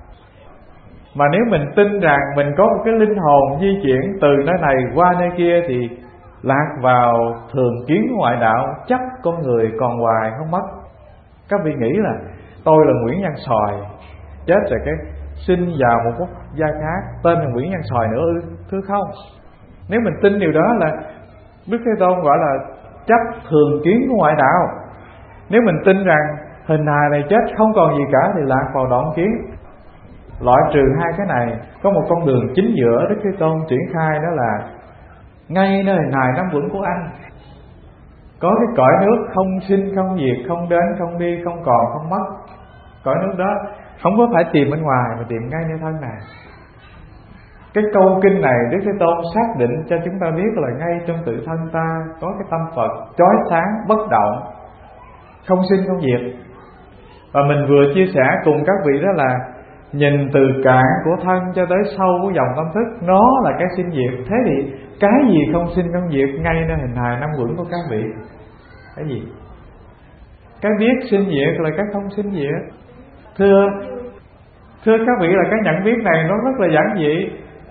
Mà nếu mình tin rằng mình có một cái linh hồn di chuyển từ nơi này qua nơi kia thì lạc vào thường kiến của ngoại đạo, chấp con người còn hoài không mất. Các vị nghĩ là tôi là Nguyễn Văn Sòi, chết rồi cái sinh vào một quốc gia khác tên là Nguyễn Văn Sòi nữa ư? Thưa không. Nếu mình tin điều đó là Đức Thế Tôn gọi là chấp thường kiến của ngoại đạo. Nếu mình tin rằng hình hài này chết không còn gì cả thì lạc vào đoạn kiến. Loại trừ hai cái này, có một con đường chính giữa Đức Thế Tôn triển khai, đó là ngay nơi hình hài năm uẩn của anh có cái cõi nước không sinh không diệt, không đến không đi, không còn không mất. Cõi nước đó không có phải tìm bên ngoài mà tìm ngay nơi thân này. Cái câu kinh này Đức Thế Tôn xác định cho chúng ta biết là ngay trong tự thân ta có cái tâm Phật chói sáng bất động, không sinh không diệt. Và mình vừa chia sẻ cùng các vị đó là nhìn từ cạn của thân cho tới sâu của dòng tâm thức, nó là cái sinh diệt. Thế thì cái gì không sinh không diệt ngay nơi hình hài năm uẩn của các vị? Cái gì? Cái biết sinh diệt là cái không sinh diệt. Thưa Thưa các vị, là cái nhận biết này nó rất là giản dị.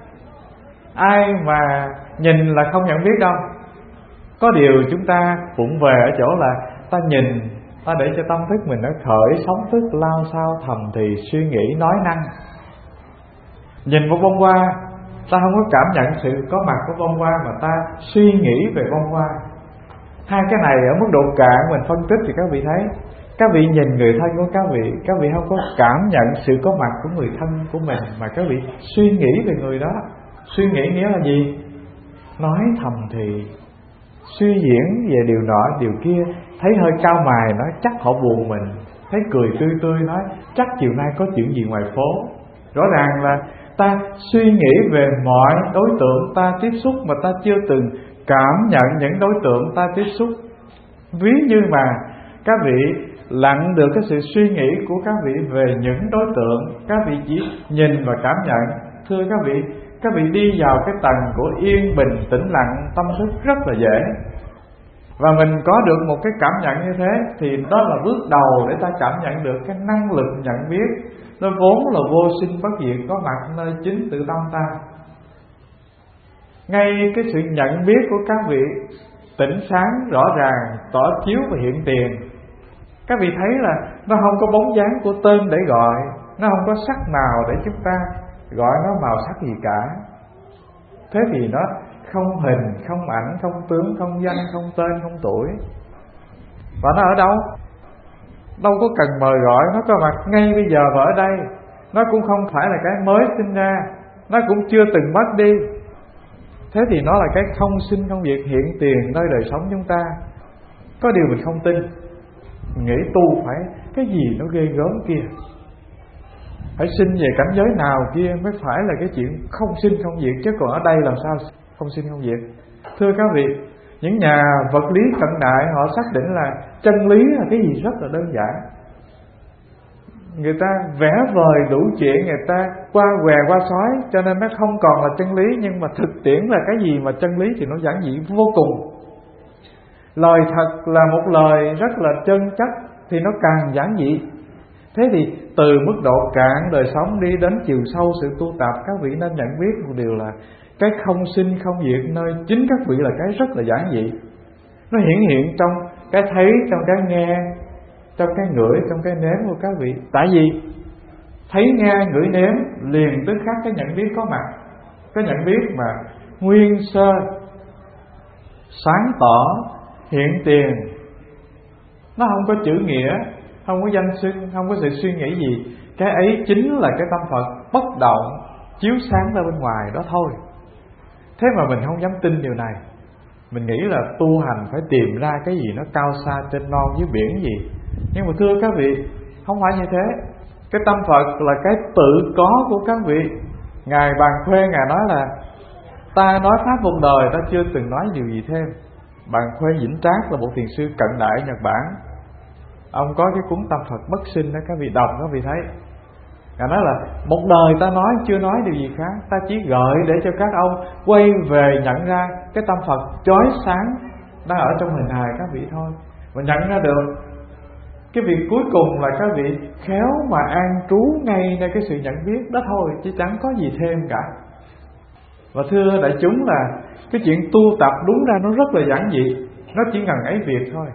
Ai mà nhìn là không nhận biết đâu. Có điều chúng ta vụng về ở chỗ là ta nhìn, ta để cho tâm thức mình nó khởi sóng thức lao sao thầm thì suy nghĩ nói năng. Nhìn một bông hoa, ta không có cảm nhận sự có mặt của bông hoa mà ta suy nghĩ về bông hoa. Hai cái này ở mức độ cạn mình phân tích thì các vị thấy, các vị nhìn người thân của các vị, các vị không có cảm nhận sự có mặt của người thân của mình, mà các vị suy nghĩ về người đó. Suy nghĩ nghĩa là gì? Nói thầm thì, suy diễn về điều nọ điều kia. Thấy hơi cao mài nói chắc họ buồn mình, thấy cười tươi tươi nói chắc chiều nay có chuyện gì ngoài phố. Rõ ràng là ta suy nghĩ về mọi đối tượng ta tiếp xúc mà ta chưa từng cảm nhận những đối tượng ta tiếp xúc. Ví như mà các vị lặng được cái sự suy nghĩ của các vị về những đối tượng, các vị chỉ nhìn và cảm nhận. Thưa các vị, các vị đi vào cái tầng của yên bình tĩnh lặng tâm thức rất là dễ. Và mình có được một cái cảm nhận như thế thì đó là bước đầu để ta cảm nhận được cái năng lực nhận biết nó vốn là vô sinh bất diệt, có mặt nơi chính tự tâm ta. Ngay cái sự nhận biết của các vị tỉnh sáng rõ ràng, tỏ chiếu và hiện tiền. Các vị thấy là nó không có bóng dáng của tên để gọi, nó không có sắc nào để chúng ta gọi nó màu sắc gì cả. Thế thì nó không hình, không ảnh, không tướng, không danh, không tên, không tuổi. Và nó ở đâu? Đâu có cần mời gọi, nó có mặt ngay bây giờ và ở đây. Nó cũng không phải là cái mới sinh ra, nó cũng chưa từng mất đi. Thế thì nó là cái không sinh không diệt hiện tiền nơi đời sống chúng ta. Có điều mình không tin, mình nghĩ tu phải cái gì nó ghê gớm kia, phải sinh về cảnh giới nào kia mới phải là cái chuyện không sinh không diệt. Chứ còn ở đây làm sao không sinh không diệt? Thưa các vị, những nhà vật lý cận đại họ xác định là chân lý là cái gì rất là đơn giản. Người ta vẽ vời đủ chuyện, người ta qua què qua sói, cho nên nó không còn là chân lý. Nhưng mà thực tiễn là cái gì mà chân lý thì nó giản dị vô cùng. Lời thật là một lời rất là chân chất thì nó càng giản dị. Thế thì từ mức độ cạn đời sống đi đến chiều sâu sự tu tập, các vị nên nhận biết một điều là cái không sinh không diệt nơi chính các vị là cái rất là giản dị. Nó hiển hiện trong cái thấy, trong cái nghe, trong cái ngửi, trong cái nếm của các vị. Tại vì thấy nghe ngửi nếm liền tức khắc cái nhận biết có mặt. Cái nhận biết mà nguyên sơ, sáng tỏ, hiện tiền. Nó không có chữ nghĩa, không có danh xưng, không có sự suy nghĩ gì. Cái ấy chính là cái tâm Phật bất động chiếu sáng ra bên ngoài đó thôi. Thế mà mình không dám tin điều này. Mình nghĩ là tu hành phải tìm ra cái gì nó cao xa trên non dưới biển gì. Nhưng mà thưa các vị, không phải như thế. Cái tâm Phật là cái tự có của các vị. Ngài Bàn Khuê Ngài nói là ta nói pháp một đời, ta chưa từng nói điều gì thêm. Bàn Khuê Vĩnh Trác là một thiền sư cận đại Nhật Bản. Ông có cái cuốn Tâm Phật Bất Sinh đó, các vị đọc các vị thấy. Ngài nói là một đời ta nói chưa nói điều gì khác, ta chỉ gợi để cho các ông quay về nhận ra cái tâm Phật chói sáng đang ở trong hình hài các vị thôi. Và nhận ra được cái việc cuối cùng là các vị khéo mà an trú ngay nơi cái sự nhận biết đó thôi, chứ chẳng có gì thêm cả. Và thưa đại chúng là cái chuyện tu tập đúng ra nó rất là giản dị, nó chỉ cần ấy việc thôi.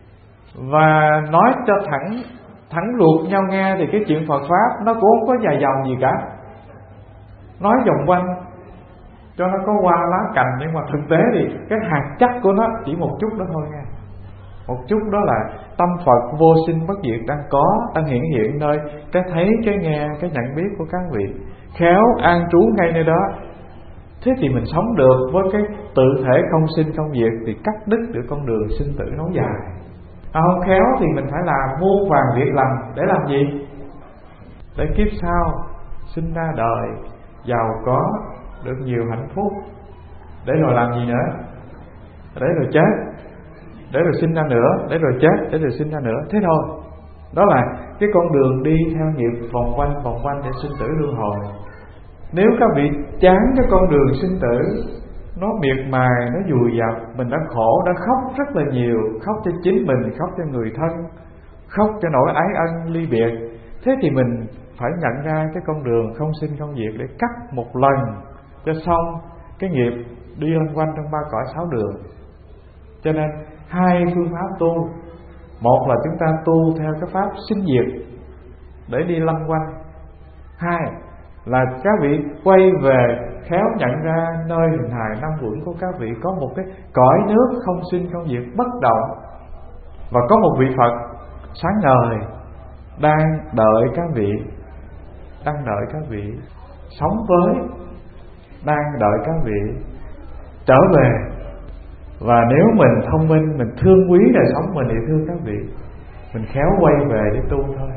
Và nói cho thẳng thẳng ruột nhau nghe thì cái chuyện Phật Pháp nó cũng không có dài dòng gì cả. Nói vòng quanh cho nó có hoa lá cành, nhưng mà thực tế thì cái hạt chất của nó chỉ một chút đó thôi nha. Một chút đó là tâm Phật vô sinh bất diệt đang có, đang hiện hiện nơi cái thấy, cái nghe, cái nhận biết của các vị. Khéo an trú ngay nơi đó. Thế thì mình sống được với cái tự thể không sinh không diệt thì cắt đứt được con đường sinh tử nối dài. À, không khéo thì mình phải làm muôn vàn việc lành. Để làm gì? Để kiếp sau sinh ra đời giàu có, được nhiều hạnh phúc. Để rồi làm gì nữa? Để rồi chết, để rồi sinh ra nữa, để rồi chết, để rồi sinh ra nữa. Thế thôi. Đó là cái con đường đi theo nghiệp vòng quanh vòng quanh để sinh tử luân hồi. Nếu các vị chán cái con đường sinh tử, nó miệt mài, nó dùi dập, mình đã khổ, đã khóc rất là nhiều. Khóc cho chính mình, khóc cho người thân, khóc cho nỗi ái ân ly biệt. Thế thì mình phải nhận ra cái con đường không sinh không diệt để cắt một lần cho xong cái nghiệp đi lăn quanh trong ba cõi sáu đường. Cho nên hai phương pháp tu. Một là chúng ta tu theo cái pháp sinh diệt để đi lăn quanh. Hai là các vị quay về khéo nhận ra nơi hình hài năm uẩn của các vị có một cái cõi nước không sinh không diệt bất động. Và có một vị Phật sáng ngời đang đợi các vị, đang đợi các vị sống với, đang đợi các vị trở về. Và nếu mình thông minh, mình thương quý đời sống mình thì thương các vị, mình khéo quay về để tu thôi.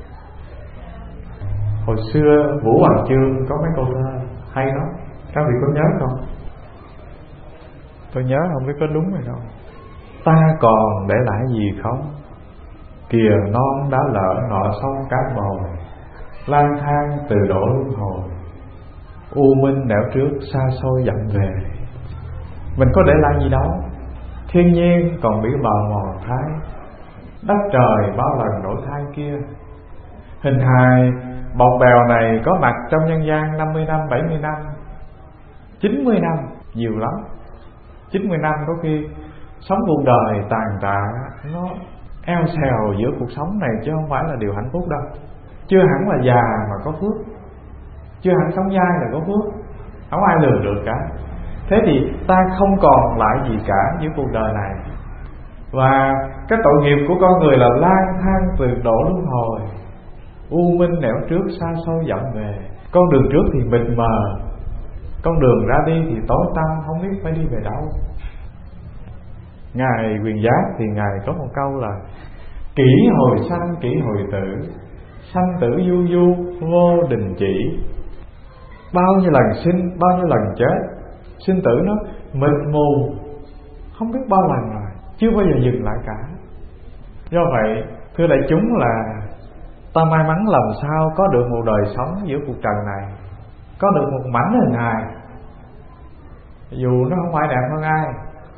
Hồi xưa Vũ Hoàng Chương có mấy câu thơ hay lắm, các vị có nhớ không? Tôi nhớ không biết có đúng hay không. Ta còn để lại gì không? Kìa non đã lỡ nọ sông cá mồi, lang thang từ đổ luân hồi, u minh nẻo trước xa xôi dặm về. Mình có để lại gì đâu. Thiên nhiên còn bị bào mòn thái, đất trời bao lần đổi thay kia. Hình hài bọc bèo này có mặt trong nhân gian năm mươi năm, bảy mươi năm, chín mươi năm, nhiều lắm. Chín mươi năm có khi sống cuộc đời tàn tạ, nó eo xèo giữa cuộc sống này chứ không phải là điều hạnh phúc đâu. Chưa hẳn là già mà có phước. chưa hẳn sống dai là có phước, không ai lường được cả. Thế thì ta không còn lại gì cả giữa cuộc đời này. Và cái tội nghiệp của con người là lang thang từ đổ luân hồi, u minh nẻo trước xa xôi dặm về. Con đường trước thì mịt mờ, con đường ra đi thì tối tăm, không biết phải đi về đâu. Ngài Quyền Giác thì Ngài có một câu là kỷ hồi sanh kỷ hồi tử, sanh tử du du vô đình chỉ. Bao nhiêu lần sinh, bao nhiêu lần chết, sinh tử nó mịt mù, không biết bao lần rồi, chưa bao giờ dừng lại cả. Do vậy thưa đại chúng là ta may mắn làm sao có được một đời sống giữa cuộc trần này, có được một mảnh hình hài, dù nó không phải đẹp hơn ai,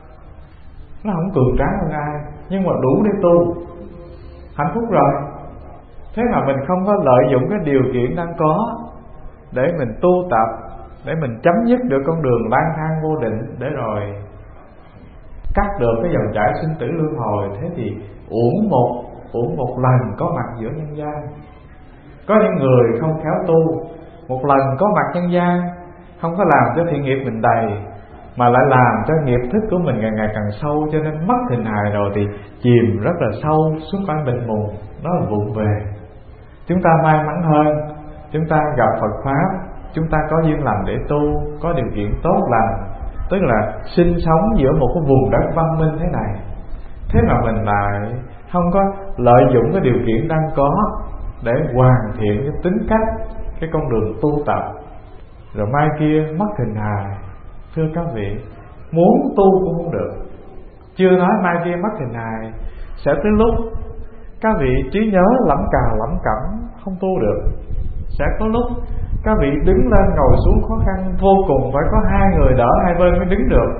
nó không cường tráng hơn ai, nhưng mà đủ để tu, hạnh phúc rồi. Thế mà mình không có lợi dụng cái điều kiện đang có để mình tu tập, để mình chấm dứt được con đường lang thang vô định, để rồi cắt được cái dòng chảy sinh tử luân hồi. Thế thì uổng một uổng một lần có mặt giữa nhân gian. Có những người không khéo tu, một lần có mặt nhân gian, không có làm cho thiện nghiệp mình đầy, mà lại làm cho nghiệp thức của mình ngày ngày càng sâu, cho nên mất hình hài rồi thì chìm rất là sâu xuống cõi mịt mù, nó là vụng về. Chúng ta may mắn hơn, chúng ta gặp Phật Pháp, chúng ta có duyên lành để tu, có điều kiện tốt lành, tức là sinh sống giữa một cái vùng đất văn minh thế này. Thế mà mình lại không có lợi dụng cái điều kiện đang có để hoàn thiện cái tính cách, cái con đường tu tập, rồi mai kia mất hình hài. Thưa các vị, muốn tu cũng không được, chưa nói mai kia mất hình hài, sẽ tới lúc các vị trí nhớ lẩm cà lẩm cẩm không tu được. Sẽ có lúc các vị đứng lên ngồi xuống khó khăn vô cùng, phải có hai người đỡ hai bên mới đứng được.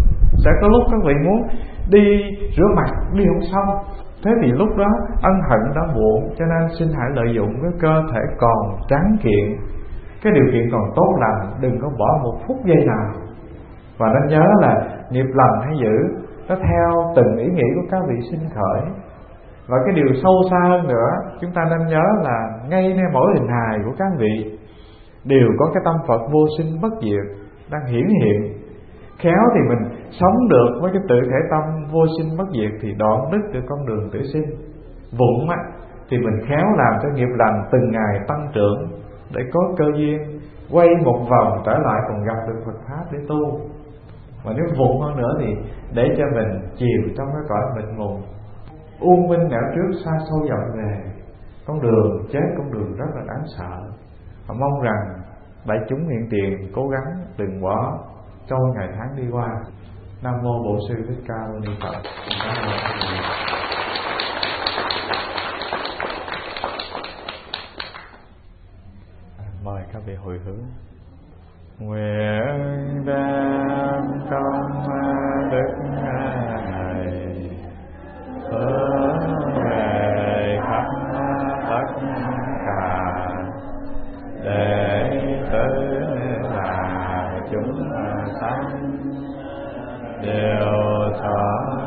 Sẽ có lúc các vị muốn đi rửa mặt đi không xong. Thế thì lúc đó ân hận đã muộn, cho nên xin hãy lợi dụng cái cơ thể còn tráng kiện, cái điều kiện còn tốt lành, đừng có bỏ một phút giây nào. Và nên nhớ là nghiệp lành hay dữ, nó theo từng ý nghĩ của các vị sinh khởi. Và cái điều sâu xa hơn nữa, chúng ta nên nhớ là ngay nơi mỗi hình hài của các vị đều có cái tâm Phật vô sinh bất diệt đang hiển hiện. Khéo thì mình sống được với cái tự thể tâm vô sinh bất diệt thì đoạn đứt được con đường tử sinh. Vụng á thì mình khéo làm cho nghiệp lành từng ngày tăng trưởng, để có cơ duyên quay một vòng trở lại còn gặp được Phật Pháp để tu. Mà nếu vụng hơn nữa thì để cho mình chìm trong cái cõi mịt mù, u minh nẻo trước xa xôi dặm về. Con đường chết, con đường rất là đáng sợ. Và mong rằng đại chúng hiện tiền cố gắng đừng bỏ trôi ngày tháng đi qua. Nam mô Bổn Sư Thích Ca Mâu Ni Phật. Mời các vị hồi hướng. Nguyện đem công đức này hướng về khắp tất cả đệ tử là chúng sanh đều thọ